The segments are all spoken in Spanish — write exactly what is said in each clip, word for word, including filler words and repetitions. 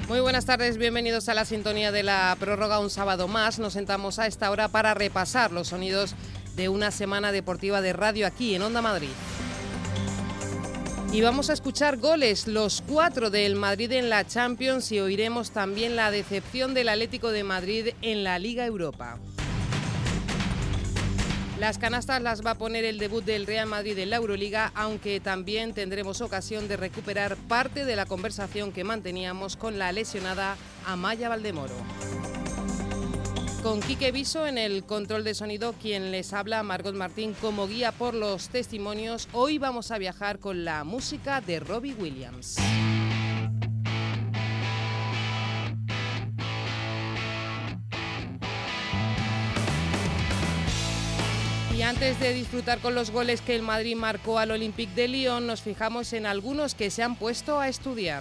Muy buenas tardes, bienvenidos a la sintonía de la prórroga. Un sábado más nos sentamos a esta hora para repasar los sonidos de una semana deportiva de radio aquí en Onda Madrid. Y vamos a escuchar goles, los cuatro del Madrid en la Champions, y oiremos también la decepción del Atlético de Madrid en la Liga Europa. Las canastas las va a poner el debut del Real Madrid en la Euroliga, aunque también tendremos ocasión de recuperar parte de la conversación que manteníamos con la lesionada Amaya Valdemoro. Con Quique Viso en el control de sonido, quien les habla, Margot Martín, como guía por los testimonios. Hoy vamos a viajar con la música de Robbie Williams. Y antes de disfrutar con los goles que el Madrid marcó al Olympique de Lyon, nos fijamos en algunos que se han puesto a estudiar.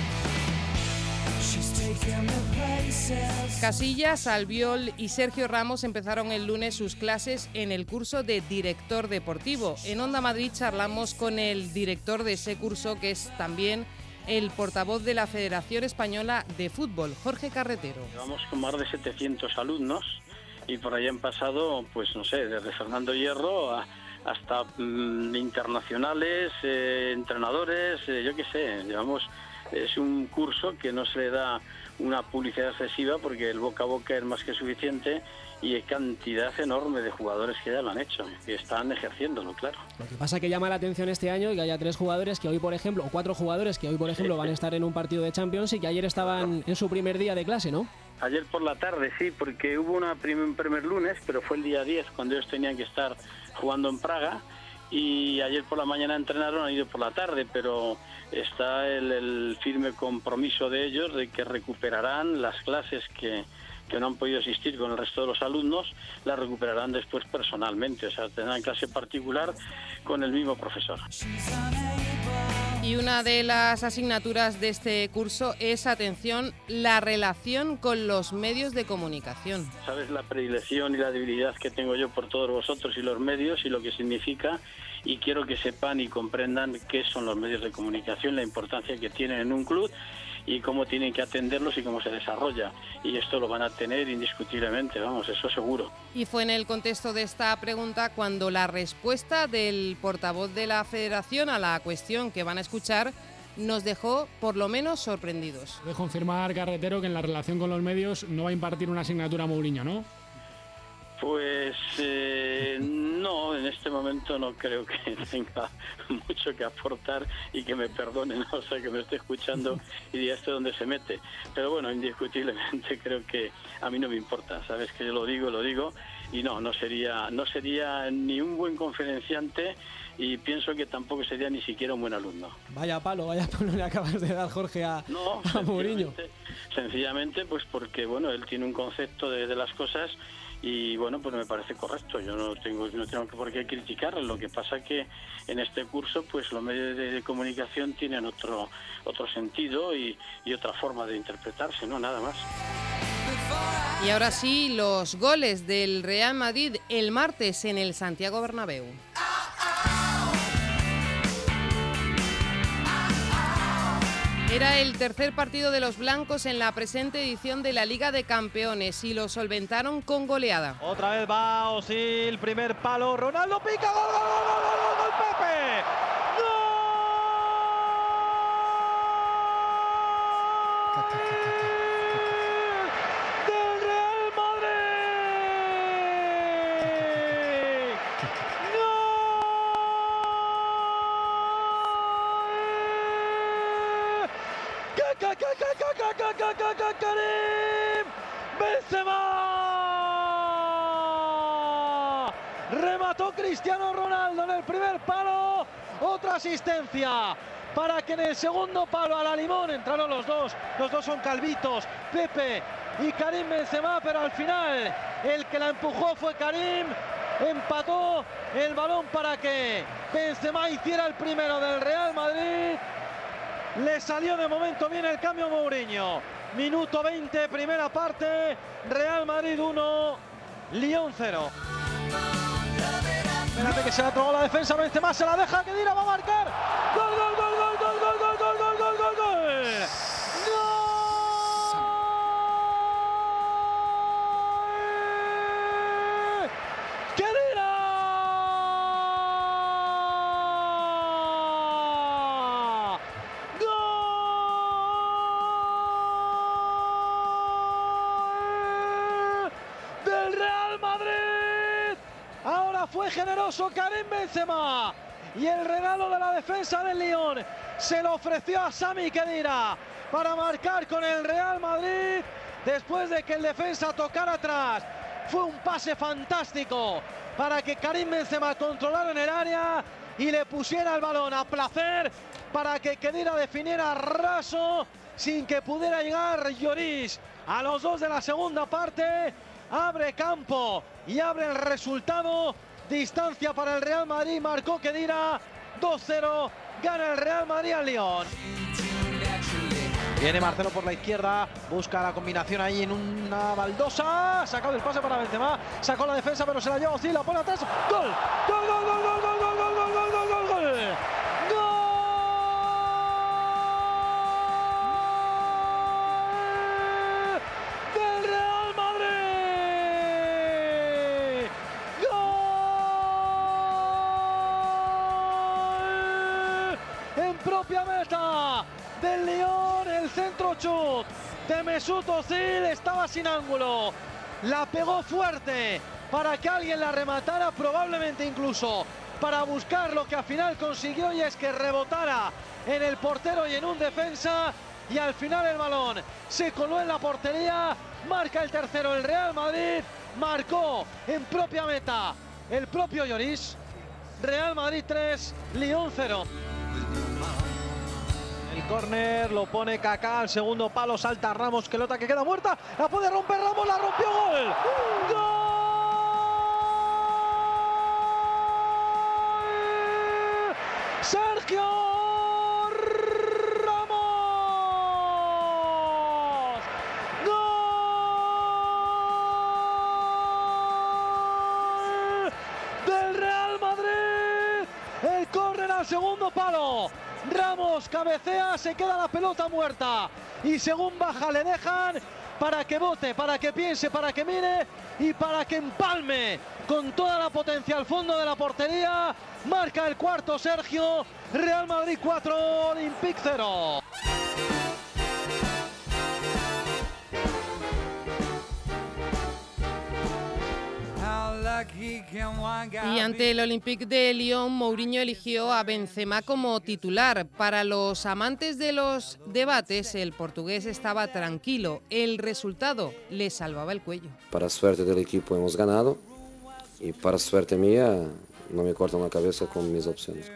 Casillas, Albiol y Sergio Ramos empezaron el lunes sus clases en el curso de director deportivo. En Onda Madrid charlamos con el director de ese curso, que es también el portavoz de la Federación Española de Fútbol, Jorge Carretero. Llevamos con más de setecientos alumnos y por ahí han pasado, pues no sé, desde Fernando Hierro a, hasta mm, internacionales, eh, entrenadores, eh, yo qué sé. Llevamos, es un curso que no se le da una publicidad excesiva porque el boca a boca es más que suficiente, y hay cantidad enorme de jugadores que ya lo han hecho, que están ejerciéndolo, claro. Lo que pasa es que llama la atención este año que haya tres jugadores que hoy, por ejemplo, o cuatro jugadores que hoy, por ejemplo, van a estar en un partido de Champions y que ayer estaban en su primer día de clase, ¿no? Ayer por la tarde, sí, porque hubo una prim- un primer lunes, pero fue el día diez, cuando ellos tenían que estar jugando en Praga, y ayer por la mañana entrenaron, han ido por la tarde, pero está el, el firme compromiso de ellos de que recuperarán las clases que, que no han podido asistir con el resto de los alumnos, las recuperarán después personalmente, o sea, tendrán clase particular con el mismo profesor. Y una de las asignaturas de este curso es, atención, la relación con los medios de comunicación. Sabes la predilección y la debilidad que tengo yo por todos vosotros y los medios y lo que significa, y quiero que sepan y comprendan qué son los medios de comunicación, la importancia que tienen en un club y cómo tienen que atenderlos y cómo se desarrolla. Y esto lo van a tener indiscutiblemente, vamos, eso seguro. Y fue en el contexto de esta pregunta cuando la respuesta del portavoz de la Federación a la cuestión que van a escuchar nos dejó por lo menos sorprendidos. Puedes confirmar, Carretero, que en la relación con los medios no va a impartir una asignatura Mourinho, ¿no? Pues eh, no, en este momento no creo que tenga mucho que aportar, y que me perdonen, o sea, que me esté escuchando y diga esto dónde se mete. Pero bueno, indiscutiblemente creo que a mí no me importa, sabes que yo lo digo, lo digo, y no, no sería, no sería ni un buen conferenciante, y pienso que tampoco sería ni siquiera un buen alumno. Vaya palo, vaya palo le acabas de dar, Jorge, a, no, a Mourinho. Sencillamente, pues porque bueno, él tiene un concepto de, de las cosas. Y bueno, pues me parece correcto, yo no tengo no tengo por qué criticarlo. Lo que pasa que en este curso pues los medios de, de comunicación tienen otro otro sentido y, y otra forma de interpretarse, no nada más. Y ahora sí, los goles del Real Madrid el martes en el Santiago Bernabéu. Era el tercer partido de los blancos en la presente edición de la Liga de Campeones y lo solventaron con goleada. Otra vez va Osil, primer palo, Ronaldo pica, gol, gol, gol, gol, gol, gol, Pepe. ¡Gol! ¡Del Real Madrid! ¡Karim Benzema! Remató Cristiano Ronaldo en el primer palo, otra asistencia para que en el segundo palo a la limón entraron los dos, los dos son calvitos, Pepe y Karim Benzema, pero al final el que la empujó fue Karim, empató el balón para que Benzema hiciera el primero del Real Madrid. Le salió de momento bien el cambio a Mourinho. Minuto veinte, primera parte, Real Madrid uno, Lyon cero. Espérate que se la tragó la defensa, Benzema se la deja, Khedira va a marcar. ¡Gol, gol, gol, gol, gol, gol, gol, gol, gol, gol, gol, gol! ¡Gol! fue generoso Karim Benzema. Y el regalo de la defensa del Lyon se lo ofreció a Sami Khedira para marcar con el Real Madrid después de que el defensa tocara atrás. Fue un pase fantástico para que Karim Benzema controlara en el área y le pusiera el balón a placer para que Khedira definiera raso sin que pudiera llegar Lloris. A los dos de la segunda parte abre campo y abre el resultado. Distancia para el Real Madrid, marcó Khedira, dos cero, gana el Real Madrid al Lyon. Viene Marcelo por la izquierda, busca la combinación ahí en una baldosa, sacado el pase para Benzema, sacó la defensa pero se la lleva Ozil, la pone atrás, ¡gol! ¡Gol, gol, gol, gol, gol, gol, gol, gol, gol, gol, gol! ¡Gol! ¡Del Real Madrid! ¡Gol! En propia meta del Lyon, el centro chut de Mesut Özil estaba sin ángulo, la pegó fuerte para que alguien la rematara, probablemente incluso para buscar lo que al final consiguió, y es que rebotara en el portero y en un defensa, y al final el balón se coló en la portería. Marca el tercero el Real Madrid, marcó en propia meta el propio Lloris. Real Madrid tres, Lyon cero. El córner lo pone Kaká, al segundo palo salta Ramos, pelota que queda muerta, la puede romper Ramos, la rompió, gol. ¡Gol! Sergio Ramos. Gol del Real Madrid. El córner al segundo palo. Ramos cabecea, se queda la pelota muerta y según baja le dejan para que bote, para que piense, para que mire y para que empalme con toda la potencia al fondo de la portería. Marca el cuarto Sergio. Real Madrid cuatro, Olympique cero. Y ante el Olympique de Lyon, Mourinho eligió a Benzema como titular. Para los amantes de los debates, el portugués estaba tranquilo. El resultado le salvaba el cuello. Para suerte del equipo hemos ganado y para suerte mía no me cortan la cabeza con mis opciones.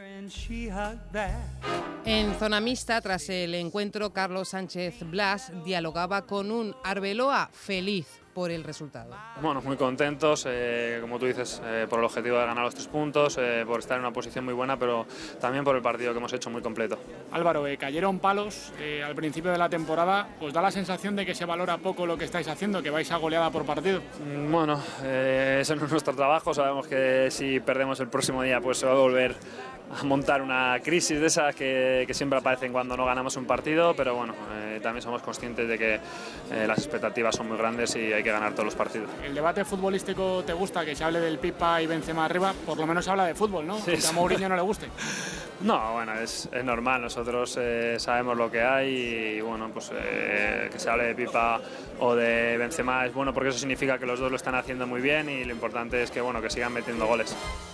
En zona mixta, tras el encuentro, Carlos Sánchez Blas dialogaba con un Arbeloa feliz por el resultado. Bueno, muy contentos, eh, como tú dices, eh, por el objetivo de ganar los tres puntos, eh, por estar en una posición muy buena, pero también por el partido que hemos hecho muy completo. Álvaro, eh, cayeron palos eh, al principio de la temporada. ¿Os da la sensación de que se valora poco lo que estáis haciendo, que vais a goleada por partido? Mm, bueno, eh, eso no es nuestro trabajo. Sabemos que si perdemos el próximo día, pues se va a volver a montar una crisis de esas que, que siempre aparecen cuando no ganamos un partido, pero bueno, eh, también somos conscientes de que eh, las expectativas son muy grandes y hay que ganar todos los partidos. ¿El debate futbolístico te gusta, que se hable del Pipa y Benzema arriba? Por lo menos se habla de fútbol, ¿no? Sí, que a Mourinho no le guste. No, bueno, es, es normal, nosotros eh, sabemos lo que hay y bueno, pues eh, que se hable de Pipa o de Benzema es bueno porque eso significa que los dos lo están haciendo muy bien y lo importante es que, bueno, que sigan metiendo goles.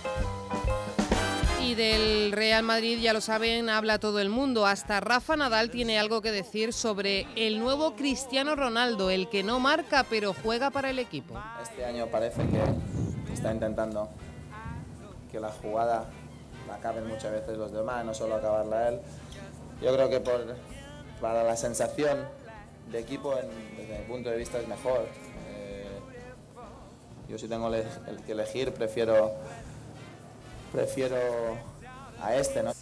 Y del Real Madrid, ya lo saben, habla todo el mundo. Hasta Rafa Nadal tiene algo que decir sobre el nuevo Cristiano Ronaldo, el que no marca pero juega para el equipo. Este año parece que está intentando que la jugada la acaben muchas veces los demás, no solo acabarla él. Yo creo que por, para la sensación de equipo, en, desde mi punto de vista, es mejor. Eh, yo si tengo el que elegir, prefiero... Prefiero a este, ¿no?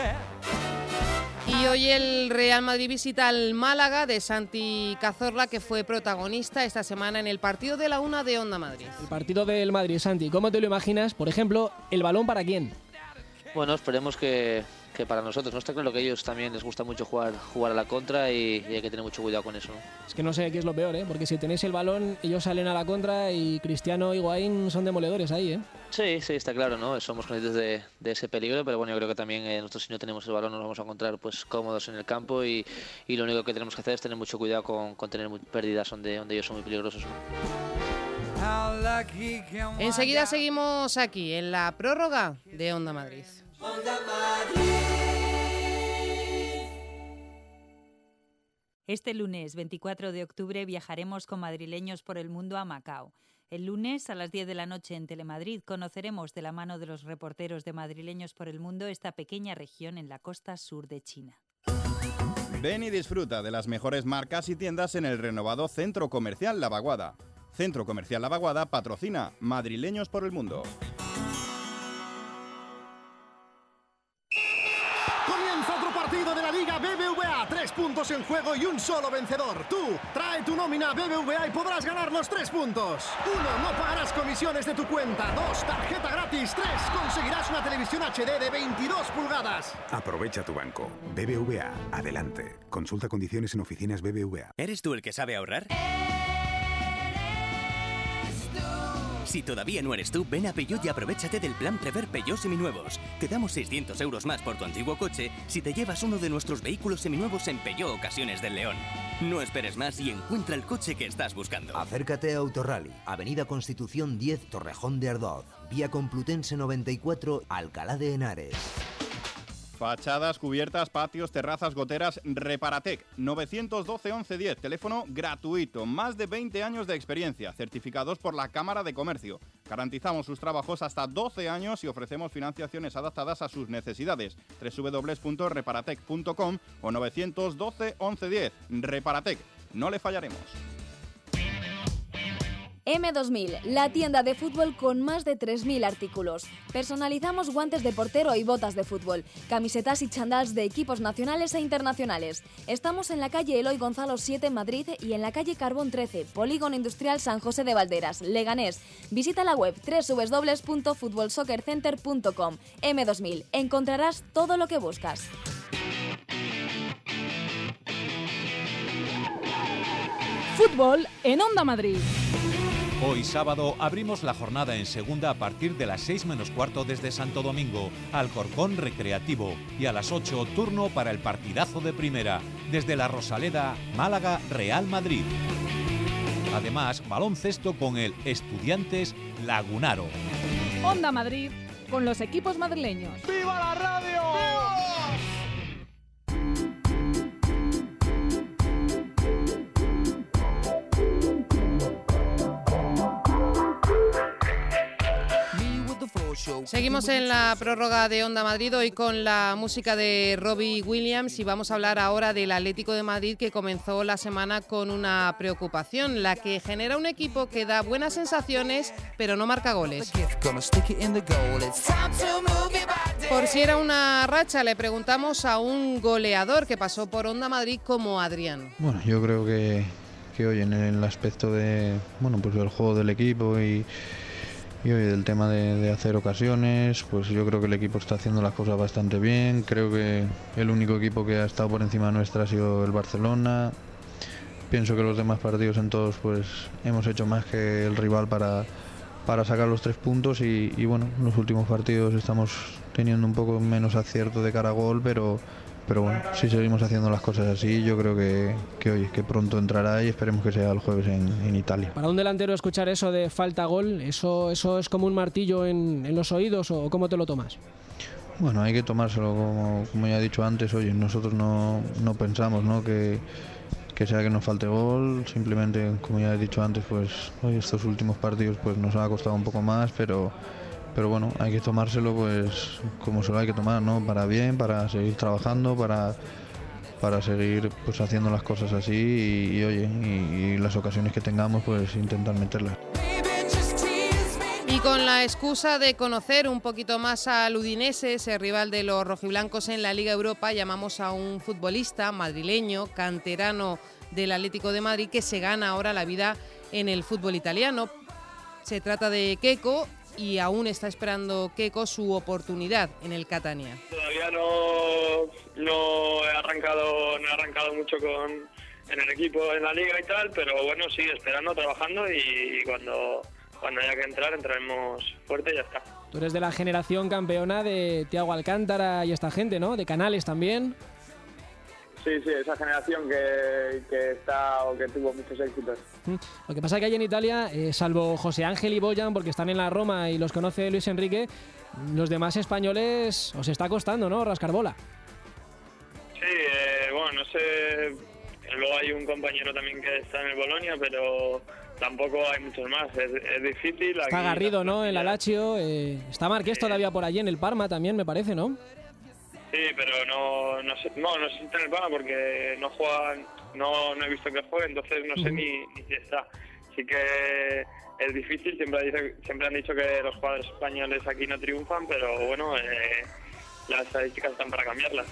Y hoy el Real Madrid visita al Málaga de Santi Cazorla, que fue protagonista esta semana en el partido de la una de Onda Madrid. El partido del Madrid, Santi, ¿cómo te lo imaginas? Por ejemplo, ¿el balón para quién? Bueno, esperemos que, que para nosotros. No está claro que a ellos también les gusta mucho jugar, jugar a la contra y, y hay que tener mucho cuidado con eso, ¿no? Es que no sé qué es lo peor, ¿eh? Porque si tenéis el balón, ellos salen a la contra y Cristiano y Higuaín son demoledores ahí, ¿eh? Sí, sí, está claro, ¿no? Somos conscientes de, de ese peligro, pero bueno, yo creo que también eh, nosotros si no tenemos el balón nos vamos a encontrar pues cómodos en el campo y, y lo único que tenemos que hacer es tener mucho cuidado con, con tener muy, pérdidas donde, donde ellos son muy peligrosos, ¿no? Enseguida seguimos aquí en la prórroga de Onda Madrid. Este lunes veinticuatro de octubre viajaremos con madrileños por el mundo a Macao. El lunes a las diez de la noche en Telemadrid conoceremos de la mano de los reporteros de Madrileños por el Mundo esta pequeña región en la costa sur de China. Ven y disfruta de las mejores marcas y tiendas en el renovado Centro Comercial La Vaguada. Centro Comercial La Vaguada patrocina Madrileños por el Mundo. Comienza otro partido de la Liga B B V A. Tres puntos en juego y un solo vencedor. Tú, trae tu nómina B B V A y podrás ganar los tres puntos. Uno, no pagarás comisiones de tu cuenta. Dos, tarjeta gratis. Tres, conseguirás una televisión H D de veintidós pulgadas. Aprovecha tu banco. B B V A, adelante. Consulta condiciones en oficinas B B V A. ¿Eres tú el que sabe ahorrar? Si todavía no eres tú, ven a Peugeot y aprovechate del plan Prever Peugeot Seminuevos. Te damos seiscientos euros más por tu antiguo coche si te llevas uno de nuestros vehículos seminuevos en Peugeot Ocasiones del León. No esperes más y encuentra el coche que estás buscando. Acércate a Autorally, Avenida Constitución diez, Torrejón de Ardoz, Vía Complutense noventa y cuatro, Alcalá de Henares. Fachadas, cubiertas, patios, terrazas, goteras, Reparatec, nueve uno dos, once diez, teléfono gratuito, más de veinte años de experiencia, certificados por la Cámara de Comercio. Garantizamos sus trabajos hasta doce años y ofrecemos financiaciones adaptadas a sus necesidades. doble u doble u doble u punto reparatec punto com o nueve uno dos, once diez. Reparatec, no le fallaremos. M dos mil, la tienda de fútbol con más de tres mil artículos. Personalizamos guantes de portero y botas de fútbol, camisetas y chandals de equipos nacionales e internacionales. Estamos en la calle Eloy Gonzalo siete en Madrid y en la calle Carbón trece, Polígono Industrial San José de Valderas, Leganés. Visita la web doble u doble u doble u punto fútbol soccer center punto com. M dos mil, encontrarás todo lo que buscas. Fútbol en Onda Madrid. Hoy sábado abrimos la jornada en segunda a partir de las seis menos cuarto desde Santo Domingo, Alcorcón Recreativo, y a las ocho turno para el partidazo de primera, desde la Rosaleda, Málaga, Real Madrid. Además, baloncesto con el Estudiantes Lagunaro. Onda Madrid con los equipos madrileños. ¡Viva la radio! ¡Viva! Seguimos en la prórroga de Onda Madrid, hoy con la música de Robbie Williams, y vamos a hablar ahora del Atlético de Madrid, que comenzó la semana con una preocupación, la que genera un equipo que da buenas sensaciones pero no marca goles. Por si era una racha, le preguntamos a un goleador que pasó por Onda Madrid como Adrián. Bueno, yo creo que, que hoy en el aspecto de, bueno, pues del juego del equipo y Y hoy del tema de, de hacer ocasiones, pues yo creo que el equipo está haciendo las cosas bastante bien. Creo que el único equipo que ha estado por encima nuestra ha sido el Barcelona. Pienso que los demás partidos en todos pues hemos hecho más que el rival para, para sacar los tres puntos y, y bueno, en los últimos partidos estamos teniendo un poco menos acierto de cara a gol, pero... Pero bueno, si seguimos haciendo las cosas así, yo creo que, que hoy que pronto entrará y esperemos que sea el jueves en, en Italia. Para un delantero escuchar eso de falta gol, ¿eso, eso es como un martillo en, en los oídos o cómo te lo tomas? Bueno, hay que tomárselo, como, como ya he dicho antes, oye, nosotros no, no pensamos, ¿no?, que, que sea que nos falte gol, simplemente, como ya he dicho antes, pues hoy estos últimos partidos pues nos ha costado un poco más, pero... Pero bueno, hay que tomárselo pues como se lo hay que tomar, ¿no? Para bien, para seguir trabajando, para, para seguir pues haciendo las cosas así y, y oye, y, y las ocasiones que tengamos pues intentar meterlas. Y con la excusa de conocer un poquito más al Udinese, ese rival de los rojiblancos en la Liga Europa, llamamos a un futbolista madrileño, canterano del Atlético de Madrid, que se gana ahora la vida en el fútbol italiano. Se trata de Keco, y aún está esperando Keco su oportunidad en el Catania. Todavía no, no, he arrancado, no he arrancado mucho con, en el equipo, en la liga y tal, pero bueno, sí, esperando, trabajando y, y cuando, cuando haya que entrar, entraremos fuerte y ya está. Tú eres de la generación campeona de Thiago Alcántara y esta gente, ¿no? De Canales también. Sí, sí, esa generación que, que está o que tuvo muchos éxitos. Lo que pasa es que allí en Italia, eh, salvo José Ángel y Boyan, porque están en la Roma y los conoce Luis Enrique, los demás españoles os está costando, ¿no? Rascar bola. Sí, eh, bueno, no sé, luego hay un compañero también que está en el Bolonia, pero tampoco hay muchos más, es, es difícil. Está Aquí Garrido, la- ¿no? En la Lazio, eh, está Marqués todavía por allí en el Parma también, me parece, ¿no? Sí, pero no, no sé, no, no sé si está en el Parma porque no juegan, no, no he visto que juegue, entonces no sé ni, ni si está. Así que es difícil, siempre, dice- siempre han dicho que los jugadores españoles aquí no triunfan, pero bueno, eh, las estadísticas están para cambiarlas.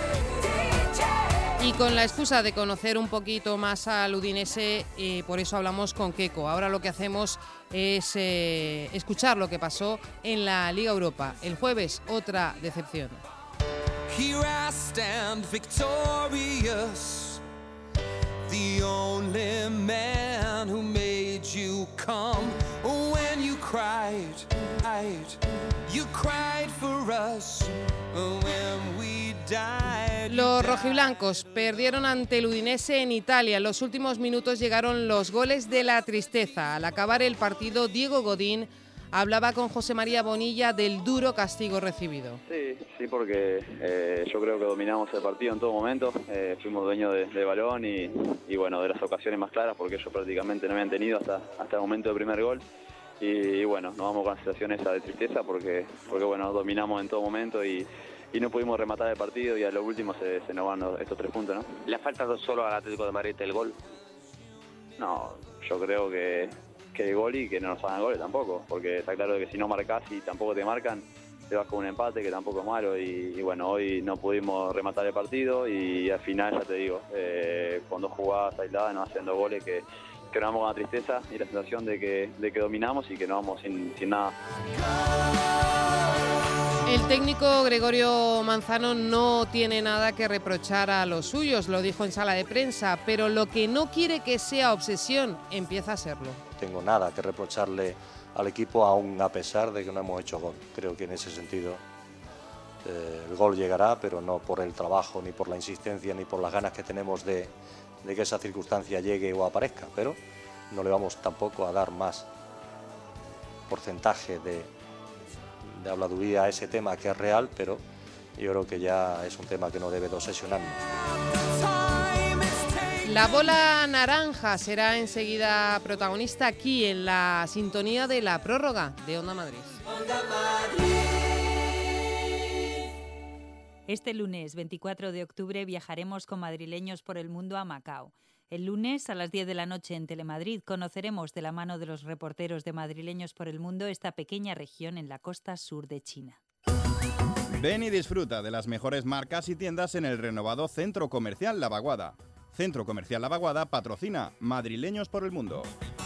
Y con la excusa de conocer un poquito más al Udinese, eh, por eso hablamos con Keco. Ahora lo que hacemos es eh, escuchar lo que pasó en la Liga Europa. El jueves, otra decepción. Here I stand victorious, the only man who made you come when you cried, cried, you cried for us when we died. Los rojiblancos perdieron ante el Udinese en Italia. En los últimos minutos llegaron los goles de la tristeza. Al acabar el partido, Diego Godín hablaba con José María Bonilla del duro castigo recibido. Sí, sí, porque eh, yo creo que dominamos el partido en todo momento, eh, fuimos dueños de, de balón y, y bueno, de las ocasiones más claras, porque ellos prácticamente no habían tenido hasta, hasta el momento del primer gol. Y, y bueno, nos vamos con la sensación esa de tristeza porque, porque bueno, dominamos en todo momento y, y no pudimos rematar el partido y a lo último se, se nos van los- estos tres puntos, ¿no? ¿Le falta solo al Atlético de Madrid el gol? No, yo creo que, que el gol y que no nos hagan goles tampoco, porque está claro que si no marcás y tampoco te marcan, te vas con un empate que tampoco es malo y, y bueno, hoy no pudimos rematar el partido y al final ya te digo, eh, con dos jugadas aisladas nos haciendo goles que, que nos vamos con la tristeza y la sensación de que, de que dominamos y que nos vamos sin, sin nada. El técnico Gregorio Manzano no tiene nada que reprochar a los suyos, lo dijo en sala de prensa, pero lo que no quiere que sea obsesión empieza a serlo. tengo nada que reprocharle al equipo, aún a pesar de que no hemos hecho gol. Creo que en ese sentido eh, el gol llegará, pero no por el trabajo, ni por la insistencia, ni por las ganas que tenemos de, de que esa circunstancia llegue o aparezca, pero no le vamos tampoco a dar más porcentaje de, de habladuría a ese tema, que es real, pero yo creo que ya es un tema que no debe de obsesionarnos. La bola naranja será enseguida protagonista aquí en la sintonía de la prórroga de Onda Madrid. Este lunes veinticuatro de octubre viajaremos con madrileños por el mundo a Macao. El lunes a las diez de la noche en Telemadrid conoceremos de la mano de los reporteros de Madrileños por el Mundo esta pequeña región en la costa sur de China. Ven y disfruta de las mejores marcas y tiendas en el renovado Centro Comercial La Vaguada. Centro Comercial La Vaguada patrocina Madrileños por el Mundo.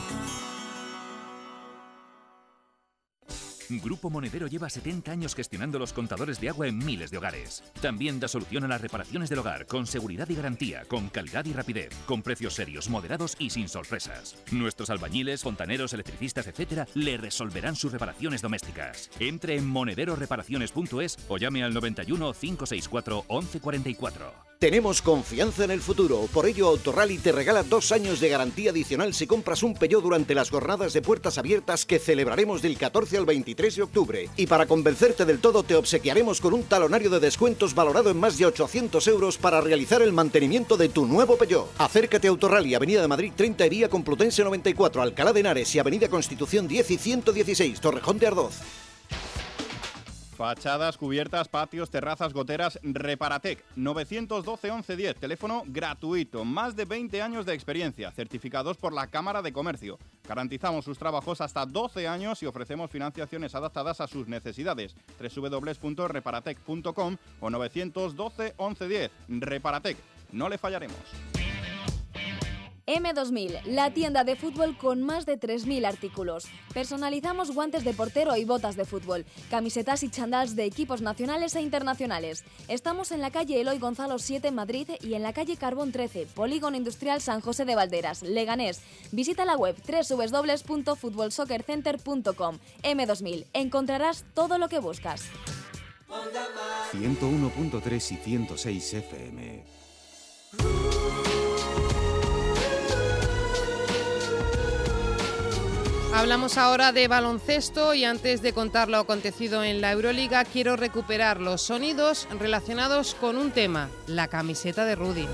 Grupo Monedero lleva setenta años gestionando los contadores de agua en miles de hogares. También da solución a las reparaciones del hogar, con seguridad y garantía, con calidad y rapidez, con precios serios, moderados y sin sorpresas. Nuestros albañiles, fontaneros, electricistas, etcétera, le resolverán sus reparaciones domésticas. Entre en monedero reparaciones punto es o llame al noventa y uno, cinco seis cuatro, once cuarenta y cuatro. Tenemos confianza en el futuro, por ello Autorally te regala dos años de garantía adicional si compras un Peugeot durante las jornadas de puertas abiertas que celebraremos del catorce al veintitrés de octubre. Y para convencerte del todo te obsequiaremos con un talonario de descuentos valorado en más de ochocientos euros para realizar el mantenimiento de tu nuevo Peugeot. Acércate a Autorally, Avenida de Madrid treinta y Vía Complutense noventa y cuatro, Alcalá de Henares y Avenida Constitución diez y ciento dieciséis, Torrejón de Ardoz. Fachadas, cubiertas, patios, terrazas, goteras, Reparatec, nueve uno dos, once diez, teléfono gratuito, más de veinte años de experiencia, certificados por la Cámara de Comercio. Garantizamos sus trabajos hasta doce años y ofrecemos financiaciones adaptadas a sus necesidades. doble u doble u doble u punto reparatec punto com o nueve uno dos, once diez. Reparatec, no le fallaremos. M dos mil, la tienda de fútbol con más de tres mil artículos. Personalizamos guantes de portero y botas de fútbol, camisetas y chandals de equipos nacionales e internacionales. Estamos en la calle Eloy Gonzalo siete en Madrid y en la calle Carbón trece, Polígono Industrial San José de Valderas, Leganés. Visita la web doble u doble u doble u punto fútbol soccer center punto com. M dos mil, encontrarás todo lo que buscas. ciento uno punto tres y ciento seis F M. Hablamos ahora de baloncesto y antes de contar lo acontecido en la Euroliga, quiero recuperar los sonidos relacionados con un tema, la camiseta de Rudy.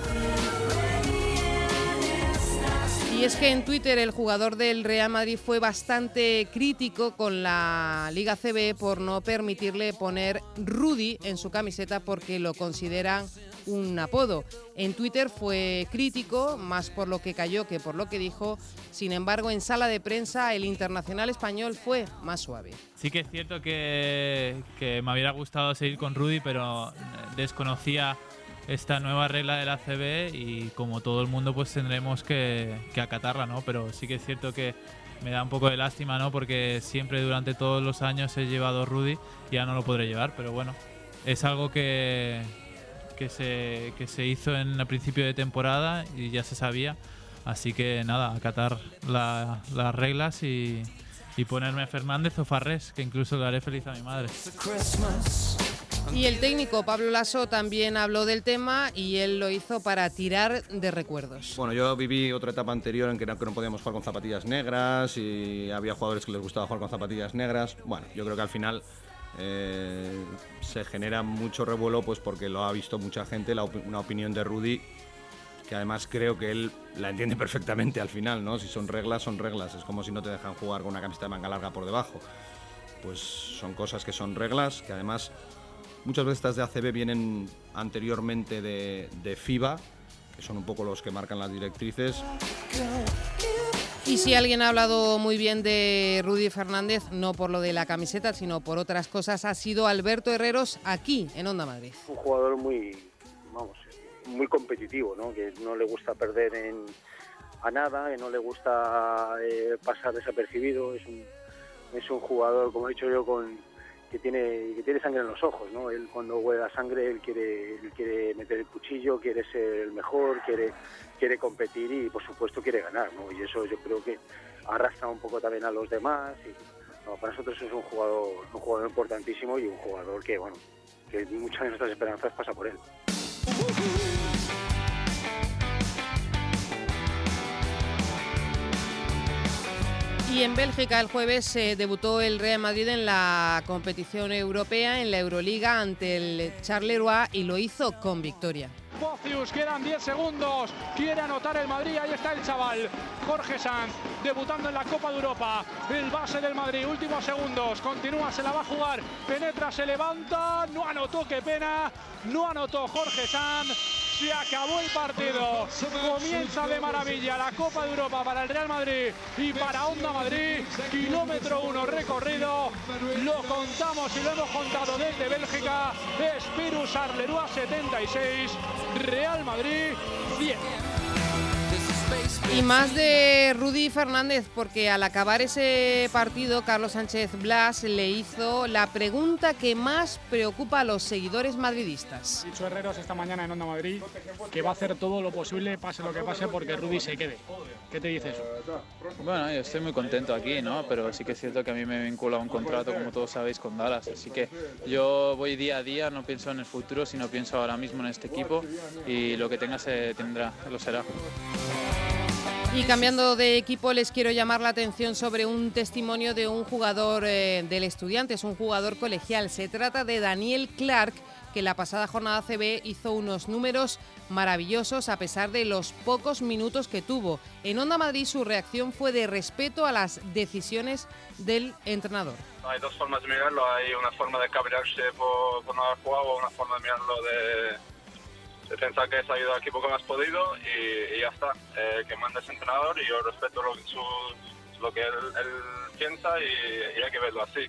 Y es que en Twitter el jugador del Real Madrid fue bastante crítico con la Liga C B por no permitirle poner Rudy en su camiseta porque lo consideran un apodo. En Twitter fue crítico, más por lo que cayó que por lo que dijo. Sin embargo, en sala de prensa el internacional español fue más suave. Sí que es cierto que, que me hubiera gustado seguir con Rudy, pero desconocía esta nueva regla de la A C B y como todo el mundo pues tendremos que, que acatarla, ¿no? Pero sí que es cierto que me da un poco de lástima, ¿no? Porque siempre durante todos los años he llevado Rudy y ya no lo podré llevar, pero bueno, es algo que, que, se, que se hizo en el principio de temporada y ya se sabía, así que nada, acatar la, las reglas y, y ponerme Fernández o Farrés, que incluso le haré feliz a mi madre. Y el técnico Pablo Lasso también habló del tema y él lo hizo para tirar de recuerdos. Bueno, yo viví otra etapa anterior en que no, que no podíamos jugar con zapatillas negras y había jugadores que les gustaba jugar con zapatillas negras. Bueno, yo creo que al final eh, se genera mucho revuelo pues porque lo ha visto mucha gente, la op- una opinión de Rudy que además creo que él la entiende perfectamente al final, ¿no? Si son reglas, son reglas. Es como si no te dejan jugar con una camiseta de manga larga por debajo. Pues son cosas que son reglas, que además muchas veces estas de A C B vienen anteriormente de, de FIBA, que son un poco los que marcan las directrices. Y si alguien ha hablado muy bien de Rudy Fernández, no por lo de la camiseta, sino por otras cosas, ha sido Alberto Herreros aquí en Onda Madrid. Un jugador muy, vamos, muy competitivo, ¿no? Que no le gusta perder en, a nada, que no le gusta eh, pasar desapercibido. Es un, es un jugador, como he dicho yo, con que tiene que tiene sangre en los ojos, ¿no? Él cuando huele la sangre, él quiere él quiere meter el cuchillo, quiere ser el mejor, quiere quiere competir y por supuesto quiere ganar, ¿no? Y eso yo creo que arrastra un poco también a los demás y no, para nosotros es un jugador un jugador importantísimo y un jugador que, bueno, que muchas de nuestras esperanzas pasa por él. Y en Bélgica el jueves eh, debutó el Real Madrid en la competición europea, en la Euroliga, ante el Charleroi y lo hizo con victoria. Pocius, quedan diez segundos, quiere anotar el Madrid, ahí está el chaval, Jorge Sanz, debutando en la Copa de Europa, el base del Madrid, últimos segundos, continúa, se la va a jugar, penetra, se levanta, no anotó, qué pena, no anotó Jorge Sanz, se acabó el partido, comienza de maravilla la Copa de Europa para el Real Madrid y para Onda Madrid, kilómetro uno recorrido, lo contamos y lo hemos contado desde Bélgica, Spirou Charleroi setenta y seis, Real Madrid cien. Y más de Rudy Fernández, porque al acabar ese partido, Carlos Sánchez Blas le hizo la pregunta que más preocupa a los seguidores madridistas. Ha dicho Herreros esta mañana en Onda Madrid que va a hacer todo lo posible, pase lo que pase, porque Rudy se quede. ¿Qué te dice eso? Bueno, yo estoy muy contento aquí, ¿no? Pero sí que es cierto que a mí me vincula un contrato, como todos sabéis, con Dallas. Así que yo voy día a día, no pienso en el futuro, sino pienso ahora mismo en este equipo y lo que tenga se tendrá, lo será. Y cambiando de equipo, les quiero llamar la atención sobre un testimonio de un jugador eh, del Estudiantes, un jugador colegial. Se trata de Daniel Clark, que la pasada jornada C B hizo unos números maravillosos a pesar de los pocos minutos que tuvo. En Onda Madrid su reacción fue de respeto a las decisiones del entrenador. Hay dos formas de mirarlo, hay una forma de cabrearse por, por no haber jugado, una forma de mirarlo de... de pensar que has ayudado al equipo que has podido y, y ya está, eh, que manda ese entrenador y yo respeto lo, su, lo que él, él piensa y, y hay que verlo así.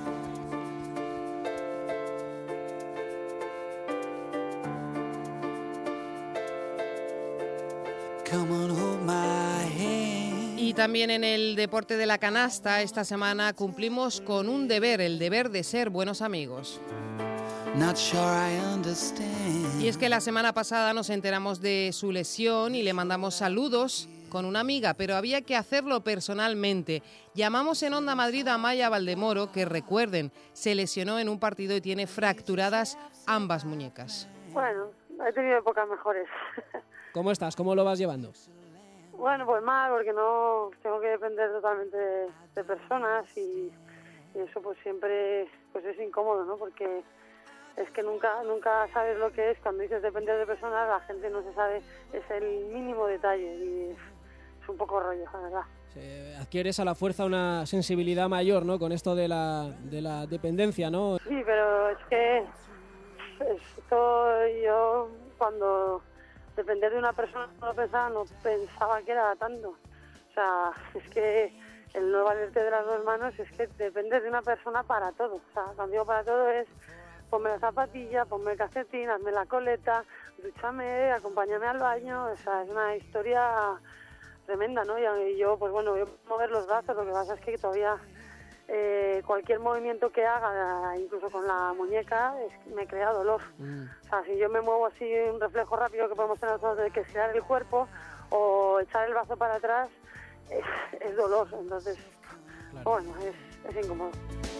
Y también en el deporte de la canasta, esta semana cumplimos con un deber, el deber de ser buenos amigos. Not sure I understand. Y es que la semana pasada nos enteramos de su lesión y le mandamos saludos con una amiga, pero había que hacerlo personalmente. Llamamos en Onda Madrid a Maya Valdemoro, que recuerden, se lesionó en un partido y tiene fracturadas ambas muñecas. Bueno, he tenido épocas mejores. ¿Cómo estás? ¿Cómo lo vas llevando? Bueno, pues mal, porque no tengo que depender totalmente de, de personas y, y eso pues siempre pues es incómodo, ¿no? Porque es que nunca nunca sabes lo que es cuando dices depender de personas, la gente no se sabe, es el mínimo detalle y es un poco rollo, la verdad. Eh, adquieres a la fuerza una sensibilidad mayor, ¿no? Con esto de la, de la dependencia, ¿no? Sí, pero es que esto yo cuando depender de una persona no lo pensaba, no pensaba que era tanto. O sea, es que el no valerte de las dos manos es que dependes de una persona para todo. O sea, cuando digo para todo es ponme la zapatilla, ponme el calcetín, hazme la coleta, dúchame, acompáñame al baño. O sea, es una historia tremenda, ¿no? Y yo, pues bueno, voy a mover los brazos, lo que pasa es que todavía eh, cualquier movimiento que haga, incluso con la muñeca, es, me crea dolor. Mm. O sea, si yo me muevo así, un reflejo rápido que podemos tener nosotros de que estirar el cuerpo o echar el brazo para atrás, es, es dolor. Entonces, claro. Bueno, es, es incómodo.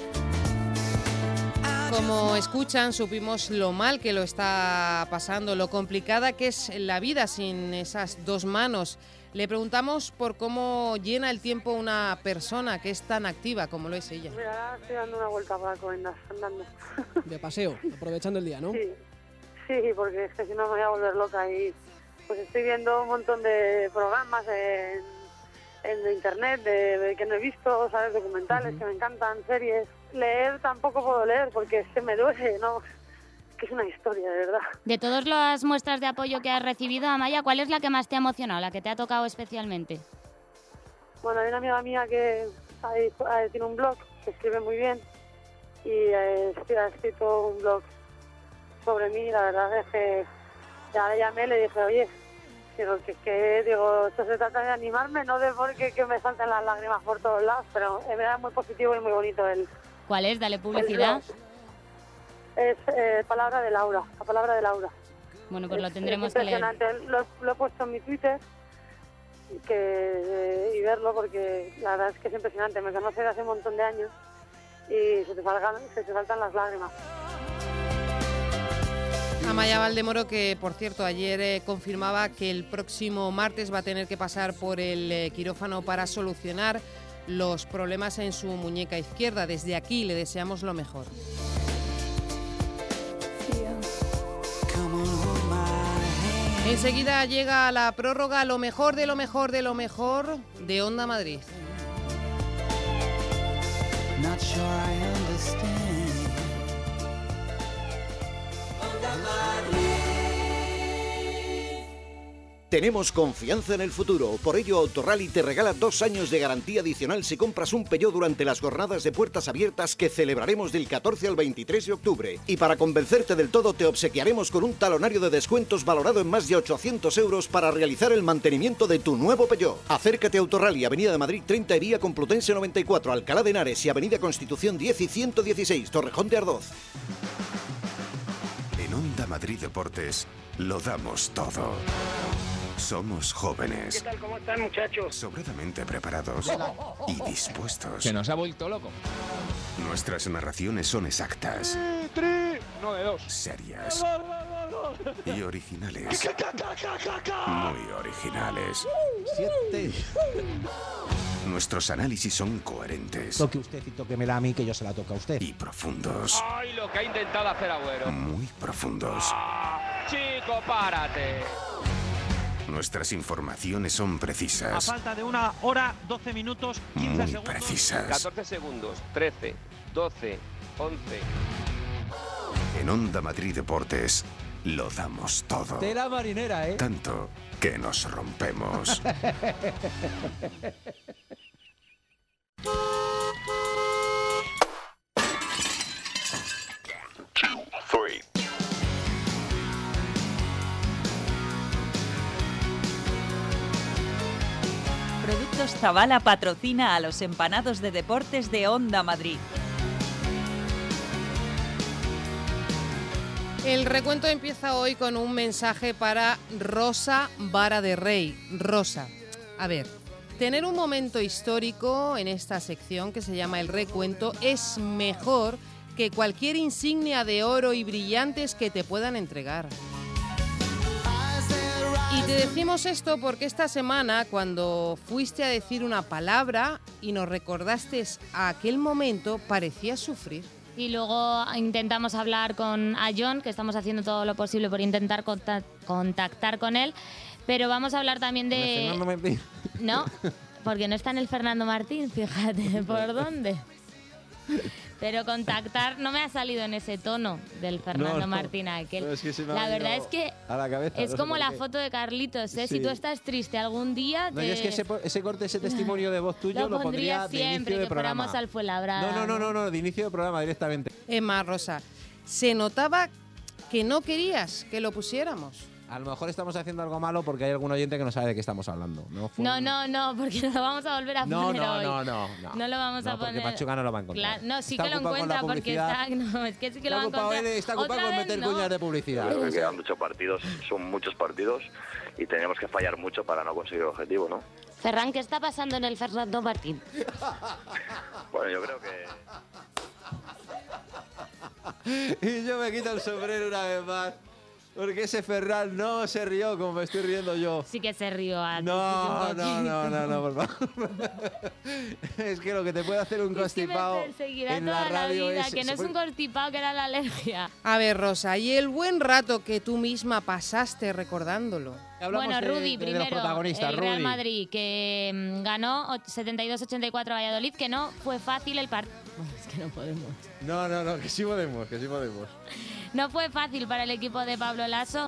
Como escuchan, supimos lo mal que lo está pasando, lo complicada que es la vida sin esas dos manos. Le preguntamos por cómo llena el tiempo una persona que es tan activa como lo es ella. Mira, estoy dando una vuelta para Alcobendas, andando. De paseo, aprovechando el día, ¿no? Sí, sí, porque es que si no me voy a volver loca y pues estoy viendo un montón de programas en, en internet de, de que no he visto, ¿sabes? Documentales uh-huh. que me encantan, series. Leer tampoco puedo leer porque es que me duele, ¿no? Es una historia, de verdad. De todas las muestras de apoyo que has recibido, Amaya, ¿cuál es la que más te ha emocionado, la que te ha tocado especialmente? Bueno, hay una amiga mía que hay, hay, tiene un blog, que escribe muy bien y eh, ha escrito un blog sobre mí. La verdad es que ya le llamé y le dije, oye, digo, que, que digo, esto se trata de animarme, no de porque que me salten las lágrimas por todos lados, pero es verdad muy positivo y muy bonito el. ¿Cuál es? Dale publicidad. Es eh, palabra de Laura, la palabra de Laura. Bueno, pues es, lo tendremos es que leer. Lo, lo he puesto en mi Twitter que, eh, y verlo porque la verdad es que es impresionante. Me conoce de hace un montón de años y se te salgan, se te saltan las lágrimas. Amaya Valdemoro, que por cierto ayer eh, confirmaba que el próximo martes va a tener que pasar por el eh, quirófano para solucionar los problemas en su muñeca izquierda. Desde aquí le deseamos lo mejor. Enseguida llega la prórroga, lo mejor de lo mejor de lo mejor de Onda Madrid. Not sure I understand. Onda Madrid. Tenemos confianza en el futuro, por ello Autorally te regala dos años de garantía adicional si compras un Peugeot durante las jornadas de puertas abiertas que celebraremos del catorce al veintitrés de octubre. Y para convencerte del todo te obsequiaremos con un talonario de descuentos valorado en más de ochocientos euros para realizar el mantenimiento de tu nuevo Peugeot. Acércate a Autorally, Avenida de Madrid treinta y Vía Complutense noventa y cuatro, Alcalá de Henares y Avenida Constitución diez y ciento dieciséis, Torrejón de Ardoz. En Onda Madrid Deportes lo damos todo. Somos jóvenes. ¿Qué tal? ¿Cómo están, muchachos? Sobradamente preparados y dispuestos. Se nos ha vuelto loco. Nuestras narraciones son exactas. Tri, tri. No de dos. Serias. Y originales. Muy originales. Siete. Nuestros análisis son coherentes. Toque usted y tóquemela a mí, que yo se la toco a usted. Y profundos. ¡Ay, lo que ha intentado hacer Agüero! Muy profundos. Ah, chico, párate. Nuestras informaciones son precisas. A falta de una hora, doce minutos, quince muy segundos. precisas. catorce segundos, trece, doce, once. En Onda Madrid Deportes lo damos todo. Tela marinera, ¿eh? Tanto que nos rompemos. Productos Zavala patrocina a los empanados de deportes de Onda Madrid. El recuento empieza hoy con un mensaje para Rosa Vara de Rey. Rosa, a ver, tener un momento histórico en esta sección que se llama El Recuento es mejor que cualquier insignia de oro y brillantes que te puedan entregar. Y te decimos esto porque esta semana, cuando fuiste a decir una palabra y nos recordaste a aquel momento, parecías sufrir. Y luego intentamos hablar con a John, que estamos haciendo todo lo posible por intentar contact- contactar con él, pero vamos a hablar también de... Fernando Martín. No, porque no está en el Fernando Martín, fíjate por dónde. Pero contactar no me ha salido en ese tono del Fernando No, no. Martín aquel. No, es que se me ha la verdad venido es que a la cabeza, es no sé como por la qué. foto de Carlitos, ¿eh? Sí. Si tú estás triste algún día, No, te... y es que ese, po- ese corte, ese testimonio de voz tuyo lo lo, pondría pondría de siempre inicio de que programa. fuéramos al Fuenlabrada. No, no, no, no, no, de inicio de programa directamente. Emma, Rosa, se notaba que no querías que lo pusiéramos. A lo mejor estamos haciendo algo malo porque hay algún oyente que no sabe de qué estamos hablando. No, fue- No, no, no, porque no lo vamos a volver a no, poner no, hoy. no, no, no. No lo vamos No, a porque poner. Pachuca no lo va a encontrar. Claro, no, sí Está que lo ocupado con la encuentra porque publicidad. está, no, es que sí que lo Está va a ocupado, encontrar. él está ocupado Otra con vez meter no. cuñas de publicidad. Creo que quedan muchos partidos, son muchos partidos y tenemos que fallar mucho para no conseguir el objetivo, ¿no? Ferran, ¿qué está pasando en el Fernando Martín? Bueno, yo creo que... Y yo me quito el sombrero una vez más. Porque ese Ferran no se rió como me estoy riendo yo. Sí que se rió a No, no, no, no, no, por favor. Es que lo que te puede hacer un constipado Seguirá en toda la radio la vida, es... que no es un constipado, que era la alergia. A ver, Rosa, y el buen rato que tú misma pasaste recordándolo. Bueno, Rudy, primero, el Real Madrid, que mm, ganó setenta y dos ochenta y cuatro a Valladolid, que no fue fácil el partido. Es que no podemos. No, no, no, que sí podemos, que sí podemos. No fue fácil para el equipo de Pablo Lasso.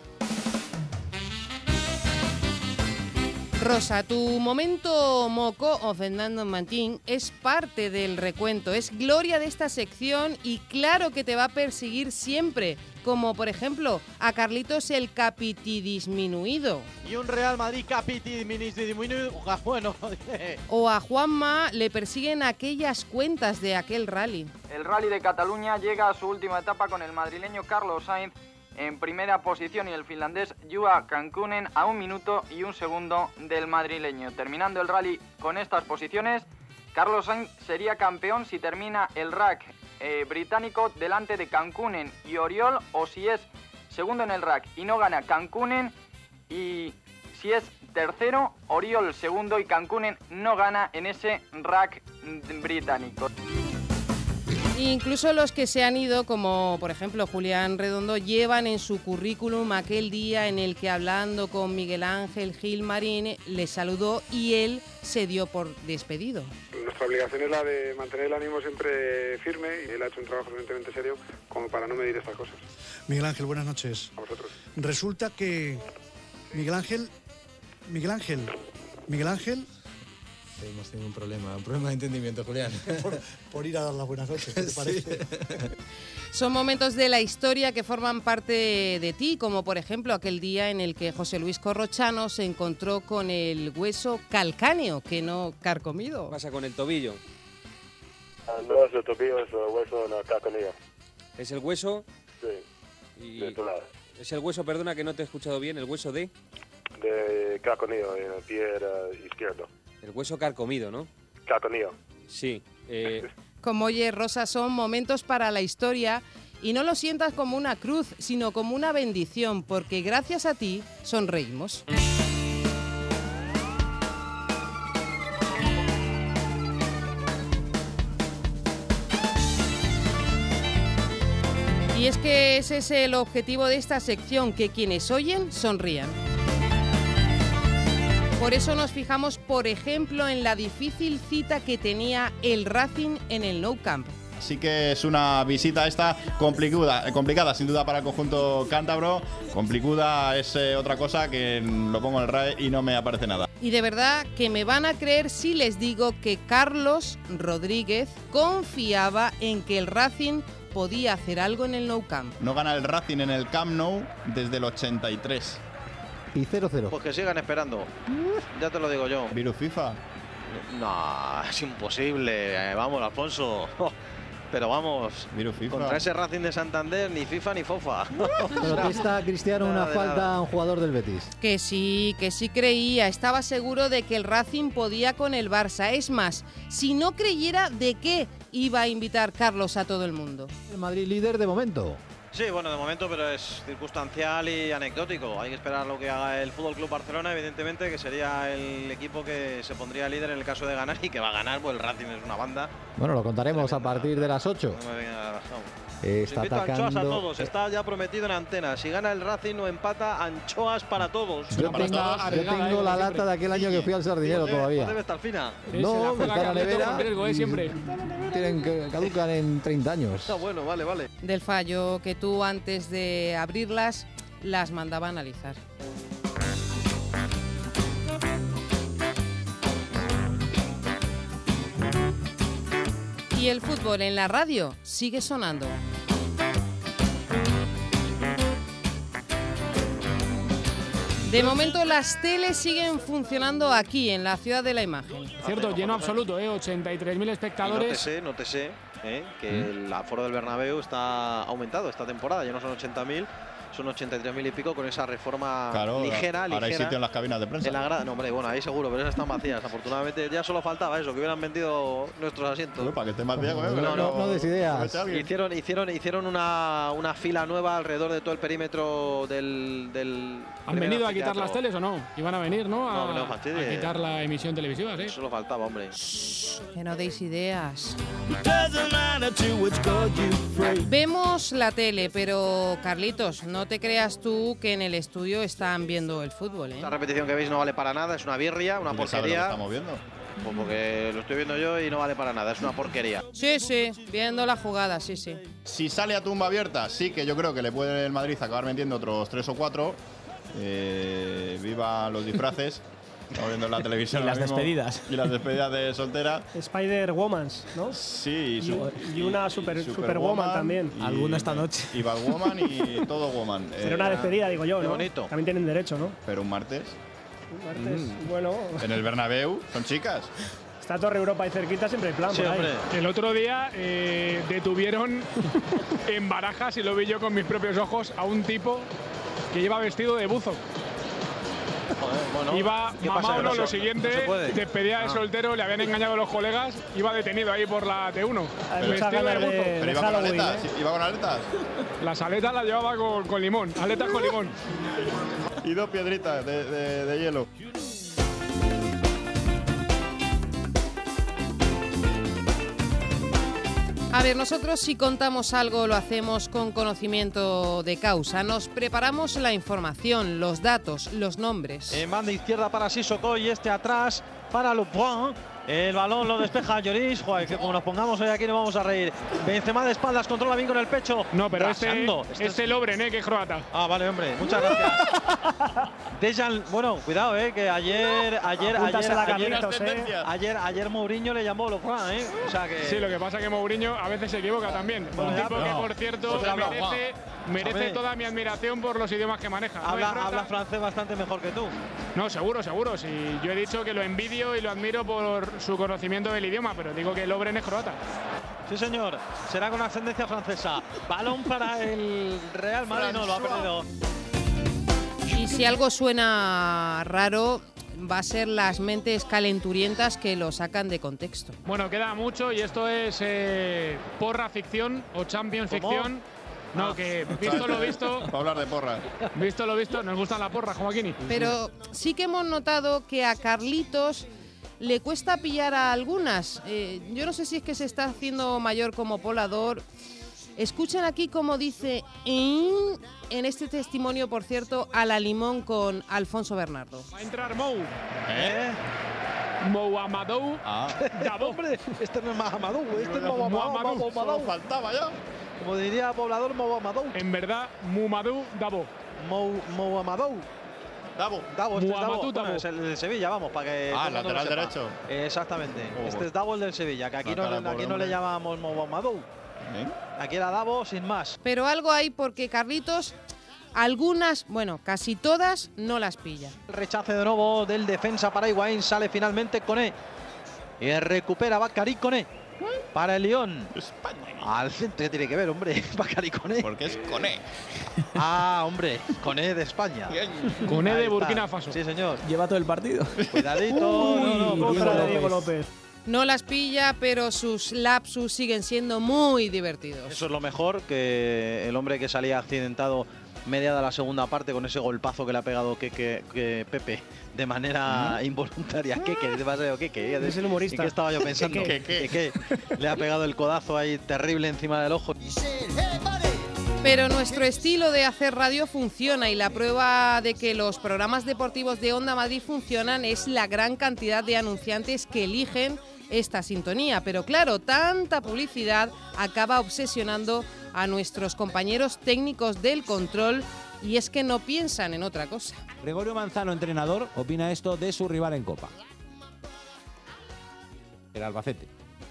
Rosa, tu momento moco o Fernando Martín es parte del recuento, es gloria de esta sección y claro que te va a perseguir siempre, como por ejemplo a Carlitos el Capiti disminuido. Y un Real Madrid Capiti disminuido, bueno. O a Juanma le persiguen aquellas cuentas de aquel rally. El Rally de Cataluña llega a su última etapa con el madrileño Carlos Sainz en primera posición y el finlandés Juha Kankkunen a un minuto y un segundo del madrileño. Terminando el rally con estas posiciones, Carlos Sainz sería campeón si termina el R A C eh, británico delante de Kankkunen y Oriol, o si es segundo en el R A C y no gana Kankkunen, y si es tercero, Oriol segundo y Kankkunen no gana en ese R A C británico. Incluso los que se han ido, como por ejemplo Julián Redondo, llevan en su currículum aquel día en el que hablando con Miguel Ángel Gil Marín le saludó y él se dio por despedido. Nuestra obligación es la de mantener el ánimo siempre firme y él ha hecho un trabajo suficientemente serio como para no medir estas cosas. Miguel Ángel, buenas noches. A vosotros. Resulta que Miguel Ángel, Miguel Ángel, Miguel Ángel... Hemos tenido un problema, un problema de entendimiento, Julián. Por, por ir a dar las buenas noches, ¿qué te parece? Son momentos de la historia que forman parte de ti, como por ejemplo aquel día en el que José Luis Corrochano se encontró con el hueso calcáneo, que no carcomido. ¿Qué pasa con el tobillo? No es el tobillo, es el hueso de la calcanía. ¿Es el hueso? Sí, Y- de tu lado. Es el hueso, perdona que no te he escuchado bien, el hueso de... De calcaneo en el pie eh, izquierdo. El hueso carcomido, ¿no? Calcaneo. Sí. Eh, Como oye, Rosa, son momentos para la historia y no lo sientas como una cruz, sino como una bendición, porque gracias a ti sonreímos. Y es que ese es el objetivo de esta sección, que quienes oyen sonrían. Por eso nos fijamos, por ejemplo, en la difícil cita que tenía el Racing en el Nou Camp. Así que es una visita esta complicada, complicada sin duda para el conjunto cántabro. Complicada es eh, otra cosa que lo pongo en el R A E y no me aparece nada. Y de verdad que me van a creer si les digo que Carlos Rodríguez confiaba en que el Racing podía hacer algo en el Nou Camp. No gana el Racing en el Camp Nou desde el ochenta y tres. Y cero cero. Pues que sigan esperando. Ya te lo digo yo. ¿Virus FIFA? No, es imposible. Eh, vamos, Alfonso. Pero vamos, Virus FIFA. Contra ese Racing de Santander, ni FIFA ni Fofa. Protesta Cristiano una Nada de falta nada. a un jugador del Betis. Que sí, que sí creía. Estaba seguro de que el Racing podía con el Barça. Es más, si no creyera, ¿de qué iba a invitar Carlos a todo el mundo? El Madrid líder de momento. Sí, bueno, de momento, pero es circunstancial y anecdótico. Hay que esperar lo que haga el Fútbol Club Barcelona, evidentemente, que sería el equipo que se pondría líder en el caso de ganar y que va a ganar, pues el Racing es una banda. Bueno, lo contaremos a partir de las ocho. No me venga la razón. Está Invito a atacando. anchoas a todos, está ya prometido en antena. Si gana el Racing o empata, anchoas para todos. Yo tengo, yo tengo la lata de aquel año que fui al Sardinero todavía. Debe estar fina. No, está en la nevera. Riesgo, ¿eh? Siempre. Tienen que caducan en treinta años. Está bueno, vale, vale. Del fallo que tú antes de abrirlas las mandaba a analizar. Y el fútbol en la radio sigue sonando. De momento las teles siguen funcionando aquí, en la ciudad de la imagen. Cierto, lleno absoluto, ¿eh? ochenta y tres mil espectadores. Nótese, nótese ¿eh? que el aforo del Bernabéu está aumentado esta temporada. Ya no son ochenta mil, son ochenta y tres mil y pico con esa reforma claro, ligera, ahora ligera. hay sitio en las cabinas de prensa. En la grada, no, hombre, bueno, ahí seguro, pero esas están vacías. Afortunadamente ya solo faltaba eso, que hubieran vendido nuestros asientos. Bueno, para que esté más bien, no, no, no, no des ideas. Hicieron, hicieron, hicieron una, una fila nueva alrededor de todo el perímetro del... del ¿Han venido a quitar las teles o no? Iban a venir, ¿no? A, no, no a quitar la emisión televisiva, ¿sí? Solo faltaba, hombre. Que no deis ideas. Vemos la tele, pero Carlitos, no te creas tú que en el estudio están viendo el fútbol, ¿eh? La repetición que veis no vale para nada, es una birria, una ¿Quién sabe lo que porquería. estamos viendo? Pues porque lo estoy viendo yo y no vale para nada, es una porquería. Sí, sí, viendo la jugada, sí, sí. Si sale a tumba abierta, sí que yo creo que le puede el Madrid acabar vendiendo otros tres o cuatro. Eh, viva los disfraces. Estamos viendo en la televisión. Y las mismo. despedidas. Y las despedidas de soltera. Spider-Womans, ¿no? Sí. Y, su, y una super, Superwoman Superwoman también. Y, Alguna esta noche. Y Batwoman y todo Woman. Será eh, una despedida, digo yo, ¿no? bonito. También tienen derecho, ¿no? Pero un martes. Un martes, Mm. bueno. En el Bernabéu, son chicas. Está Torre Europa ahí cerquita, siempre hay plan. Sí, por ahí. hombre. El otro día eh, detuvieron en Barajas, y lo vi yo con mis propios ojos, a un tipo que iba vestido de buzo. Joder, bueno, Iba ¿qué pasa? mamado, No no, se- lo no siguiente, se puede. despedida de Ah. soltero, le habían engañado a los colegas, iba detenido ahí por la T uno. Hay muchas Vestido de ganas buzo. de, Pero de iba con Halloween, aletas. ¿eh? ¿Iba con aletas? Las aletas las llevaba con, con limón, aletas con limón. Y dos piedritas de, de, de hielo. A ver, nosotros si contamos algo lo hacemos con conocimiento de causa. Nos preparamos la información, los datos, los nombres. En banda izquierda para Sissoko y este atrás para Lupin. El balón lo despeja Lloris. Joder, que como nos pongamos hoy aquí no vamos a reír. Benzema de espaldas, controla bien con el pecho. No, pero este, Rasando. este, Este es Lobren, ¿eh? Que es croata. Ah, vale, hombre, muchas gracias. Dejan, bueno, cuidado, eh, que ayer, ayer, ayer, Apúntasela, ayer, Carlitos, eh. ayer, ayer Mourinho le llamó Lupin, eh. O sea que. Sí, lo que pasa es que Mourinho a veces se equivoca también. Bueno, Un ya, tipo pero que, no. por cierto, No te habla, merece, merece Hombre. toda mi admiración por los idiomas que maneja. No Habla, es croata. habla francés bastante mejor que tú. No, seguro, seguro. Sí, yo he dicho que lo envidio y lo admiro por su conocimiento del idioma, pero digo que Lobren es croata. Sí, señor. Será con ascendencia francesa. Balón para el Real Madrid. No, lo ha perdido. Y si algo suena raro, va a ser las mentes calenturientas que lo sacan de contexto. Bueno, queda mucho y esto es eh, porra ficción o champion ¿Cómo? ficción. No, Ah. que visto lo visto, Para hablar de porras. visto lo visto, nos gustan las porras, como Aquini. Pero sí que hemos notado que a Carlitos le cuesta pillar a algunas. Eh, yo no sé si es que se está haciendo mayor como poblador. Escuchen aquí cómo dice en, en este testimonio, por cierto, a la limón con Alfonso Bernardo. Va a entrar Mou. ¿Eh? Mou Amadou. Ah. Dabo. Hombre, este no es Mahamadou, este es Muhamadou. Mahamadou. Solo faltaba ya. Como diría poblador Mahamadou. En verdad, Mumadou Dabo. Mahamadou. Dabo. Davo, este es Davo. Muhamadou Bueno, Dabo. es el de Sevilla, vamos, para que. Ah, todo el mundo lo lateral sepa. derecho. Exactamente. Oh, Este es Davo, el del Sevilla, que aquí, La no, cara, aquí pobre no le hombre. llamábamos Mahamadou. ¿Eh? Aquí era Davo sin más. Pero algo hay porque Carlitos, algunas, bueno, casi todas, no las pilla. El rechace de nuevo del defensa para Higuaín. Sale finalmente Koné. Y recupera Bakary Koné. Para el Lyon. España. Al centro, ¿qué tiene que ver, hombre? Bakary Koné. Porque es Coné. Ah, hombre. Koné de España. Koné Ahí de está. Burkina Faso. Sí, señor. Lleva todo el partido. Cuidadito. no, no, Uy, contra Diego de Diego López. López. No las pilla, pero sus lapsus siguen siendo muy divertidos. Eso es lo mejor, que el hombre que salía accidentado mediada la segunda parte con ese golpazo que le ha pegado que, que, que Pepe de manera ¿Mm? involuntaria. ¿Qué, qué? ¿Te pasa yo? ¿Qué, qué? Es el humorista. ¿Y qué estaba yo pensando? ¿Qué, qué? ¿Qué, qué? Le ha pegado el codazo ahí terrible encima del ojo. Pero nuestro estilo de hacer radio funciona y la prueba de que los programas deportivos de Onda Madrid funcionan es la gran cantidad de anunciantes que eligen esta sintonía. Pero claro, tanta publicidad acaba obsesionando a nuestros compañeros técnicos del control y es que no piensan en otra cosa. Gregorio Manzano, entrenador, opina esto de su rival en Copa. El Albacete.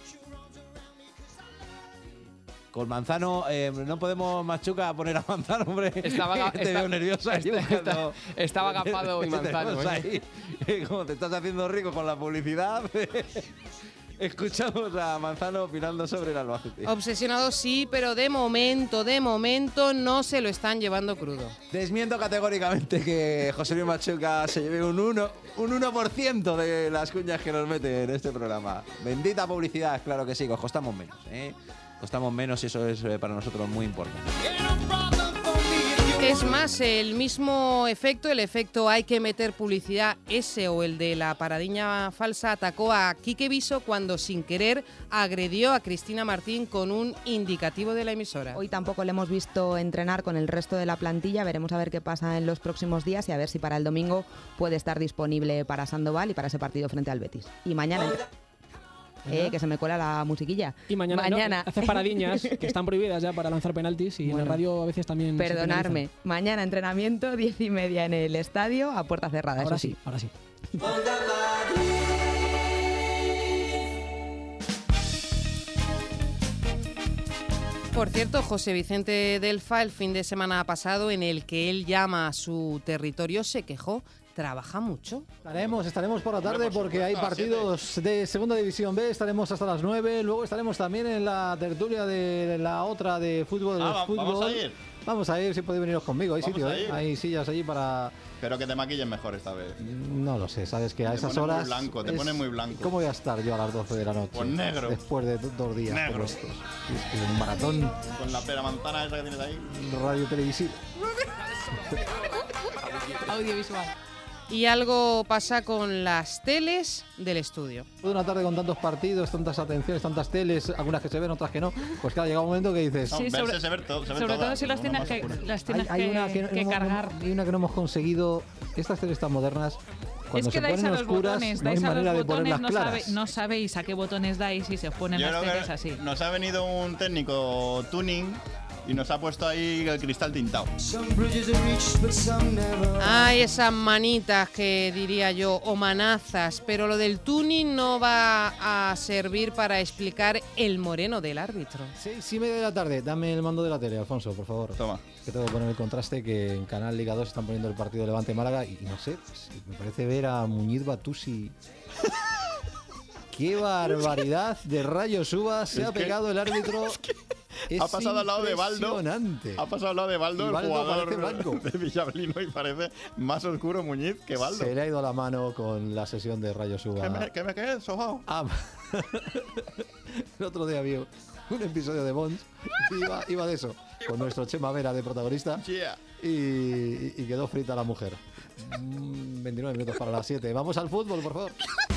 Con Manzano, eh, no podemos, Machuca, poner a Manzano, hombre. Estaba, te está, veo nervioso ahí. Está, está, estaba agafado hoy Manzano. ¿eh? Ahí, como te estás haciendo rico con la publicidad. Escuchamos a Manzano opinando sobre el Albacete. Obsesionado sí, pero de momento, de momento no se lo están llevando crudo. Desmiento categóricamente que José Luis Machuca se lleve un uno, un uno por ciento de las cuñas que nos mete en este programa. Bendita publicidad, claro que sí, que os costamos menos, ¿eh? Costamos menos y eso es para nosotros muy importante. Es más, el mismo efecto, el efecto hay que meter publicidad, ese o el de la paradiña falsa, atacó a Quique Viso cuando sin querer agredió a Cristina Martín con un indicativo de la emisora. Hoy tampoco le hemos visto entrenar con el resto de la plantilla, veremos a ver qué pasa en los próximos días y a ver si para el domingo puede estar disponible para Sandoval y para ese partido frente al Betis. Y mañana... Eh, que se me cuela la musiquilla. Y mañana, mañana. No, haces paradiñas que están prohibidas ya para lanzar penaltis y bueno, en la radio a veces también. Perdonarme. Mañana entrenamiento, diez y media en el estadio, a puerta cerrada. Ahora eso sí. sí, ahora sí. Por cierto, José Vicente Delfa, el fin de semana pasado, en el que él llama a su territorio, se quejó. ¿Trabaja mucho? Estaremos, estaremos por la tarde porque hay partidos de Segunda División B, estaremos hasta las nueve, luego estaremos también en la tertulia de la otra de fútbol. Ah, fútbol. Vamos a ir. Vamos a ir, si podéis veniros conmigo, hay vamos sitio, ¿eh? Hay sillas allí para... Pero que te maquillen mejor esta vez. No lo sé, sabes que a te esas pone horas... Muy blanco, te es... pone muy blanco. ¿Cómo voy a estar yo a las doce de la noche? Pues negro. Después de dos días negro. como estos. Es que un maratón... Con la pera manzana esa que tienes ahí. Radio televisivo. Audiovisual. Y algo pasa con las teles del estudio. Una tarde con tantos partidos, tantas atenciones, tantas teles, algunas que se ven, otras que no. Pues claro, llega un momento que dices... Sí, no, sobre, verse, se ver todo, se ver sobre todas, todo si las tienes que, las tienes hay, hay que, una que, que no, cargar. Hay una que no hemos conseguido. Estas teles tan modernas, cuando es que se dais ponen a los oscuras, botones, no hay dais a manera los de botones, ponerlas no, claras. sabe, no sabéis a qué botones dais y se ponen Yo las creo teles que así. Nos ha venido un técnico tuning y nos ha puesto ahí el cristal tintado. Ay, esas manitas que diría yo, o manazas, pero lo del tuning no va a servir para explicar el moreno del árbitro. Seis y media de la tarde, dame el mando de la tele, Alfonso, por favor. Toma. Que tengo que poner el contraste que en Canal Liga dos están poniendo el partido Levante-Málaga y, y no sé, pues, me parece ver a Muñiz Batusi. ¡Qué barbaridad de rayos Uva se es ha que, pegado el árbitro! Es que ha pasado al lado de Baldo. Ha pasado al lado de Baldo, el jugador de Villablino, y parece más oscuro Muñiz que Baldo. Se le ha ido la mano con la sesión de rayos Uva. ¿Qué me, qué me quedé, sofá? Ah, el otro día vi un episodio de Bonds y iba, iba de eso, con nuestro Chema Vera de protagonista. Yeah. Y, y quedó frita la mujer. veintinueve minutos para las siete. Vamos al fútbol, por favor.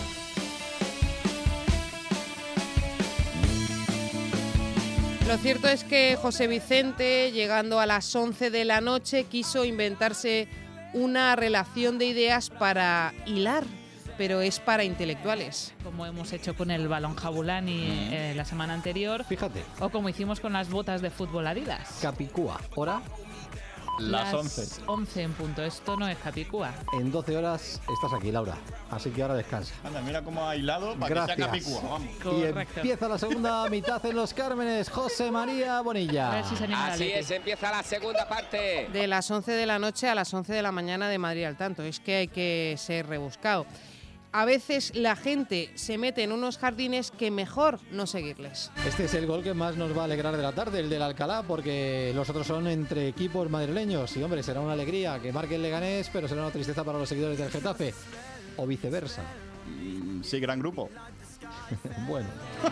Lo cierto es que José Vicente, llegando a las once de la noche, quiso inventarse una relación de ideas para hilar, pero es para intelectuales. Como hemos hecho con el balón Jabulani eh, la semana anterior. Fíjate. O como hicimos con las botas de fútbol Adidas. Capicúa, hora... Las once. once en punto. Esto no es Capicúa. En doce horas estás aquí, Laura. Así que ahora descansa. Anda, mira cómo ha hilado para Gracias. que sea Capicúa. Vamos. Y empieza la segunda mitad en Los Cármenes. José María Bonilla. A ver si se anima Así es, empieza la segunda parte. De las once de la noche a las once de la mañana de Madrid al tanto. Es que hay que ser rebuscado. A veces la gente se mete en unos jardines que mejor no seguirles. Este es el gol que más nos va a alegrar de la tarde, el del Alcalá, porque los otros son entre equipos madrileños. Y hombre, será una alegría que marque el Leganés, pero será una tristeza para los seguidores del Getafe. O viceversa. Sí, gran grupo. Bueno.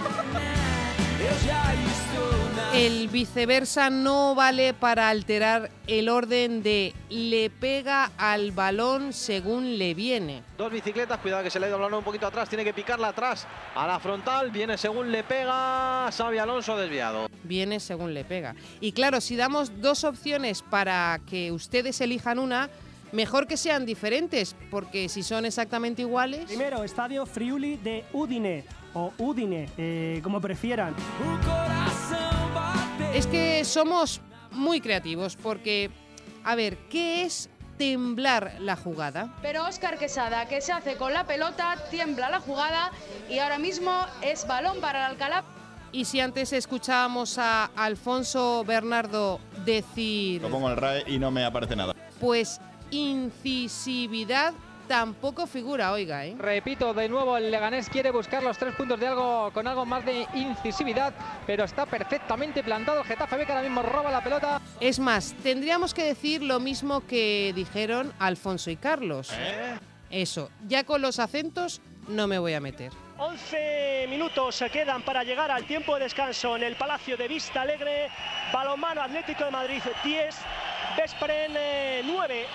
El viceversa no vale para alterar el orden de le pega al balón según le viene. Dos bicicletas, cuidado que se le ha ido el balón un poquito atrás, tiene que picarla atrás a la frontal, viene según le pega, Xavi Alonso desviado. Viene según le pega. Y claro, si damos dos opciones para que ustedes elijan una, mejor que sean diferentes, porque si son exactamente iguales... Primero, Estadio Friuli de Udine, o Udine, eh, como prefieran. Es que somos muy creativos, porque, a ver, ¿qué es temblar la jugada? Pero Óscar Quesada, que se hace con la pelota, tiembla la jugada y ahora mismo es balón para el Alcalá. Y si antes escuchábamos a Alfonso Bernardo decir... Lo pongo en el R A E y no me aparece nada. Pues incisividad tampoco figura, oiga, ¿eh? Repito, de nuevo el Leganés quiere buscar los tres puntos de algo con algo más de incisividad, pero está perfectamente plantado. El Getafe ve que ahora mismo roba la pelota. Es más, tendríamos que decir lo mismo que dijeron Alfonso y Carlos. ¿Eh? Eso, ya con los acentos no me voy a meter. once minutos se quedan para llegar al tiempo de descanso en el Palacio de Vista Alegre. Balonmano Atlético de Madrid diez, Veszprém nueve.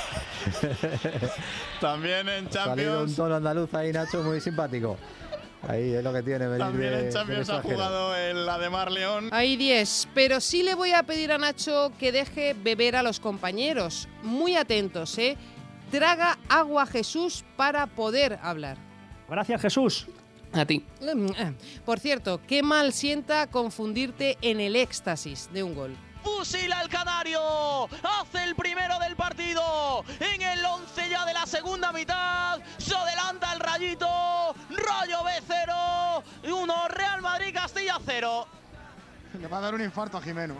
También en Ha salido un Champions. tono andaluz ahí, Nacho, muy simpático. Ahí es lo que tiene venir También de, en del Champions ha extranjero. jugado el Ademar León. Hay diez, pero sí le voy a pedir a Nacho que deje beber a los compañeros. Muy atentos, ¿eh? Traga agua, Jesús, para poder hablar. Gracias, Jesús. A ti. Por cierto, qué mal sienta confundirte en el éxtasis de un gol. Fusila el canario, hace el primero del partido, en el once ya de la segunda mitad, se adelanta el Rayito, Rayo B cero, uno, Real Madrid Castilla cero. Le va a dar un infarto a Jimeno.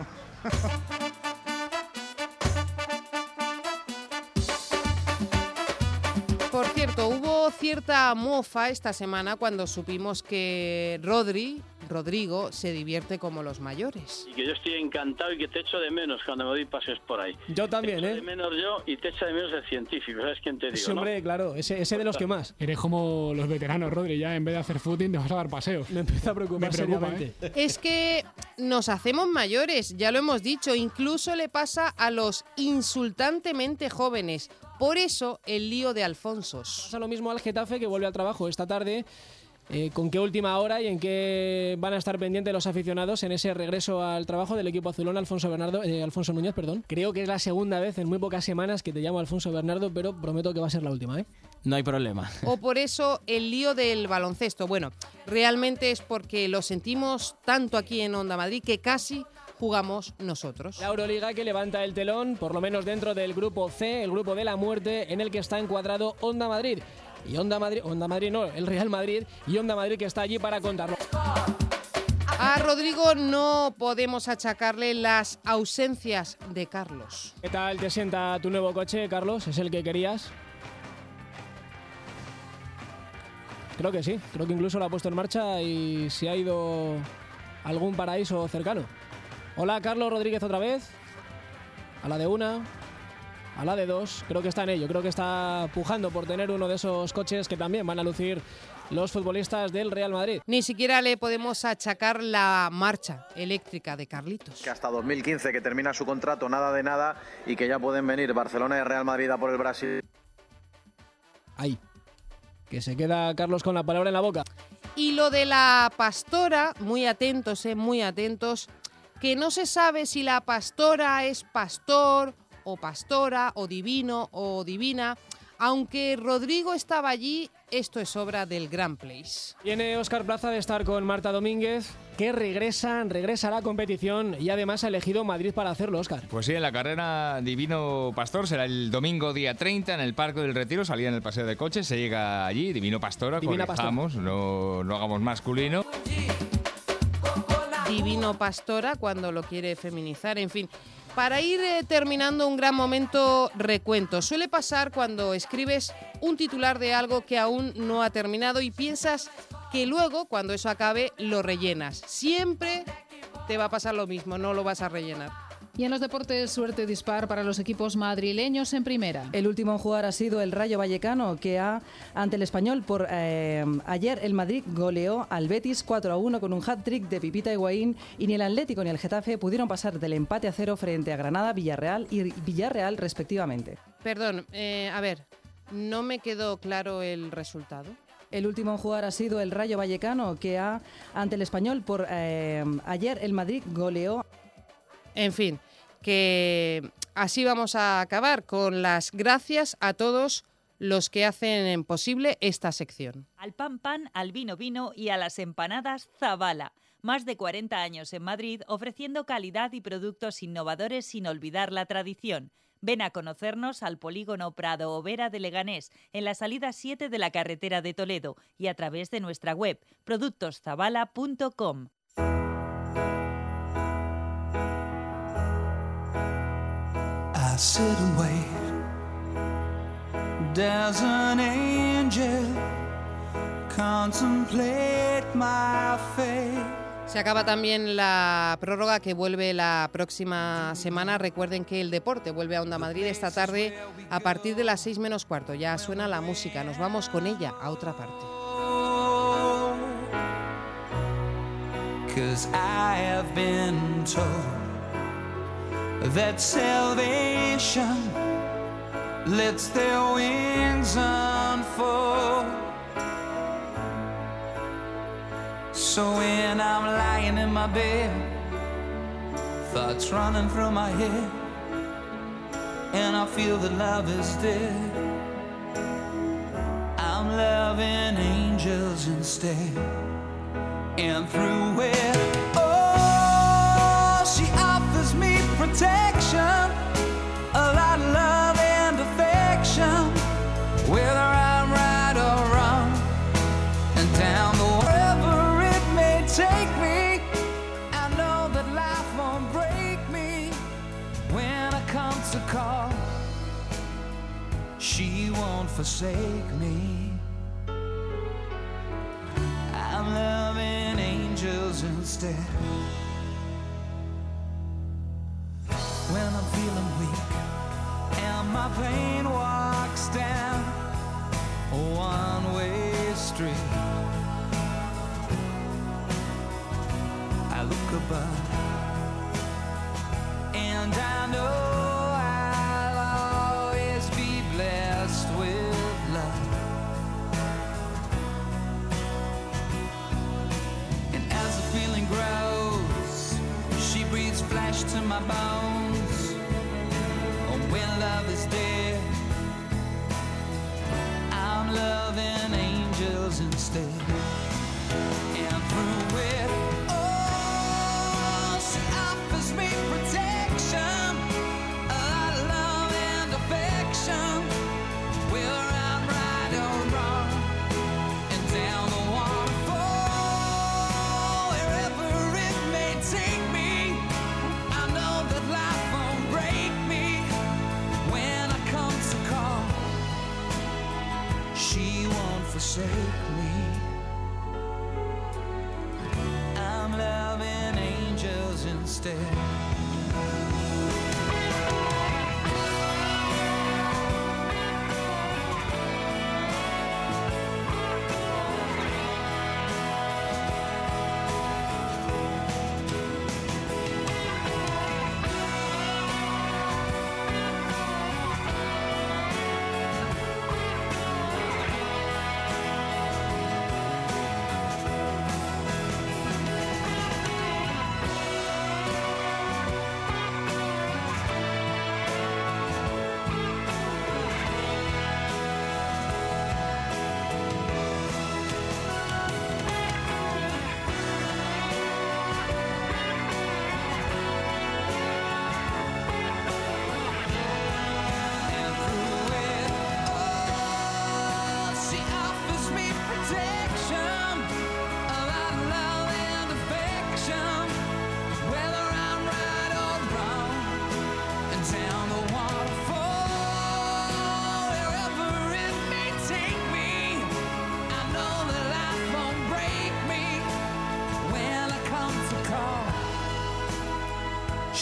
Por cierto, hubo cierta mofa esta semana cuando supimos que Rodri, Rodrigo, se divierte como los mayores. Y que yo estoy encantado y que te echo de menos cuando me doy paseos por ahí. Yo también, te echo ¿eh? de menos yo y te echa de menos el científico, ¿sabes quién te digo? Ese hombre, ¿no? claro, ese, ese de los que más. Eres como los veteranos, Rodri, ya en vez de hacer footing te vas a dar paseos. Me empieza a preocupar Me preocupa, seriamente. ¿eh? Es que nos hacemos mayores, ya lo hemos dicho, incluso le pasa a los insultantemente jóvenes. Por eso el lío de Alfonsos. Pasa lo mismo al Getafe, que vuelve al trabajo esta tarde. Eh, ¿Con qué última hora y en qué van a estar pendientes los aficionados en ese regreso al trabajo del equipo azulón? Alfonso Bernardo, eh, Alfonso Núñez, perdón. Creo que es la segunda vez en muy pocas semanas que te llamo Alfonso Bernardo, pero prometo que va a ser la última, ¿eh? No hay problema. O por eso el lío del baloncesto. Bueno, realmente es porque lo sentimos tanto aquí en Onda Madrid que casi jugamos nosotros. La Euroliga que levanta el telón, por lo menos dentro del grupo C, el grupo de la muerte, en el que está encuadrado Onda Madrid. Y Onda Madrid, Onda Madrid no, el Real Madrid, y Onda Madrid que está allí para contarlo. A Rodrigo no podemos achacarle las ausencias de Carlos. ¿Qué tal te sienta tu nuevo coche, Carlos? ¿Es el que querías? Creo que sí, creo que incluso lo ha puesto en marcha y se ha ido a algún paraíso cercano. Hola, Carlos Rodríguez otra vez. A la de una, a la de dos. Creo que está en ello, creo que está pujando por tener uno de esos coches que también van a lucir los futbolistas del Real Madrid. Ni siquiera le podemos achacar la marcha eléctrica de Carlitos. Que hasta dos mil quince que termina su contrato, nada de nada, y que ya pueden venir Barcelona y Real Madrid a por el Brasil. Ahí. Que se queda Carlos con la palabra en la boca. Y lo de la pastora, muy atentos, eh, muy atentos, que no se sabe si la pastora es pastor o pastora o divino o divina. Aunque Rodrigo estaba allí, esto es obra del Grand Place. Viene Óscar Plaza de estar con Marta Domínguez, que regresa, regresa a la competición y además ha elegido Madrid para hacerlo, Óscar. Pues sí, en la carrera Divino Pastor será el domingo día treinta en el Parque del Retiro, salida en el paseo de coches, se llega allí, Divino Pastora, Divina corrijamos, no, no hagamos masculino. Divino Pastora cuando lo quiere feminizar, en fin. Para ir eh, terminando un gran momento, recuento. Suele pasar cuando escribes un titular de algo que aún no ha terminado y piensas que luego, cuando eso acabe, lo rellenas. Siempre te va a pasar lo mismo, no lo vas a rellenar. Y en los deportes, suerte dispar para los equipos madrileños en primera. El último en jugar ha sido el Rayo Vallecano, que ha, ante el Español, por eh, ayer el Madrid goleó al Betis cuatro a uno con un hat-trick de Pipita Higuaín, y ni el Atlético ni el Getafe pudieron pasar del empate a cero frente a Granada, Villarreal y Villarreal respectivamente. Perdón, eh, a ver, no me quedó claro el resultado. El último en jugar ha sido el Rayo Vallecano, que ha, ante el Español, por eh, ayer el Madrid goleó. En fin, que así vamos a acabar con las gracias a todos los que hacen posible esta sección. Al pan pan, al vino vino y a las empanadas Zabala. Más de cuarenta años en Madrid ofreciendo calidad y productos innovadores sin olvidar la tradición. Ven a conocernos al Polígono Prado Overa de Leganés, en la salida siete de la carretera de Toledo, y a través de nuestra web productos zabala punto com. I sit and wait. There's an angel, contemplate my fate. Se acaba también la prórroga, que vuelve la próxima semana. Recuerden que el deporte vuelve a Onda Madrid esta tarde a partir de las seis menos cuarto. Ya suena la música, nos vamos con ella a otra parte. 'Cause I have been told that salvation lets their wings unfold. So when I'm lying in my bed, thoughts running through my head, and I feel that love is dead, I'm loving angels instead. And through it, oh, she offers me protection, a lot of love and affection, whether I'm right or wrong, and down the wherever it may take me, I know that life won't break me. When I come to call, she won't forsake me. I'm loving angels instead. When I'm feeling weak and my pain walks down a one-way street, I look above and I know I'll always be blessed with love. And as the feeling grows, she breathes flesh to my bones. Oh, when love is dead, I'm loving angels instead. And through it, oh, she offers me protection, a lot of love and affection, whether I'm right or wrong, and down the waterfall, wherever it may take me, I know that life won't break me. When I come to call, she won't forsake me. I'm loving angels instead.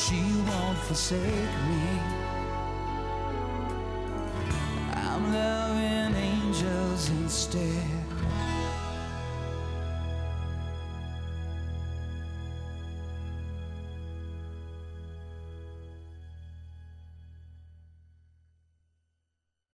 she won't forsake me. I'm loving angels instead.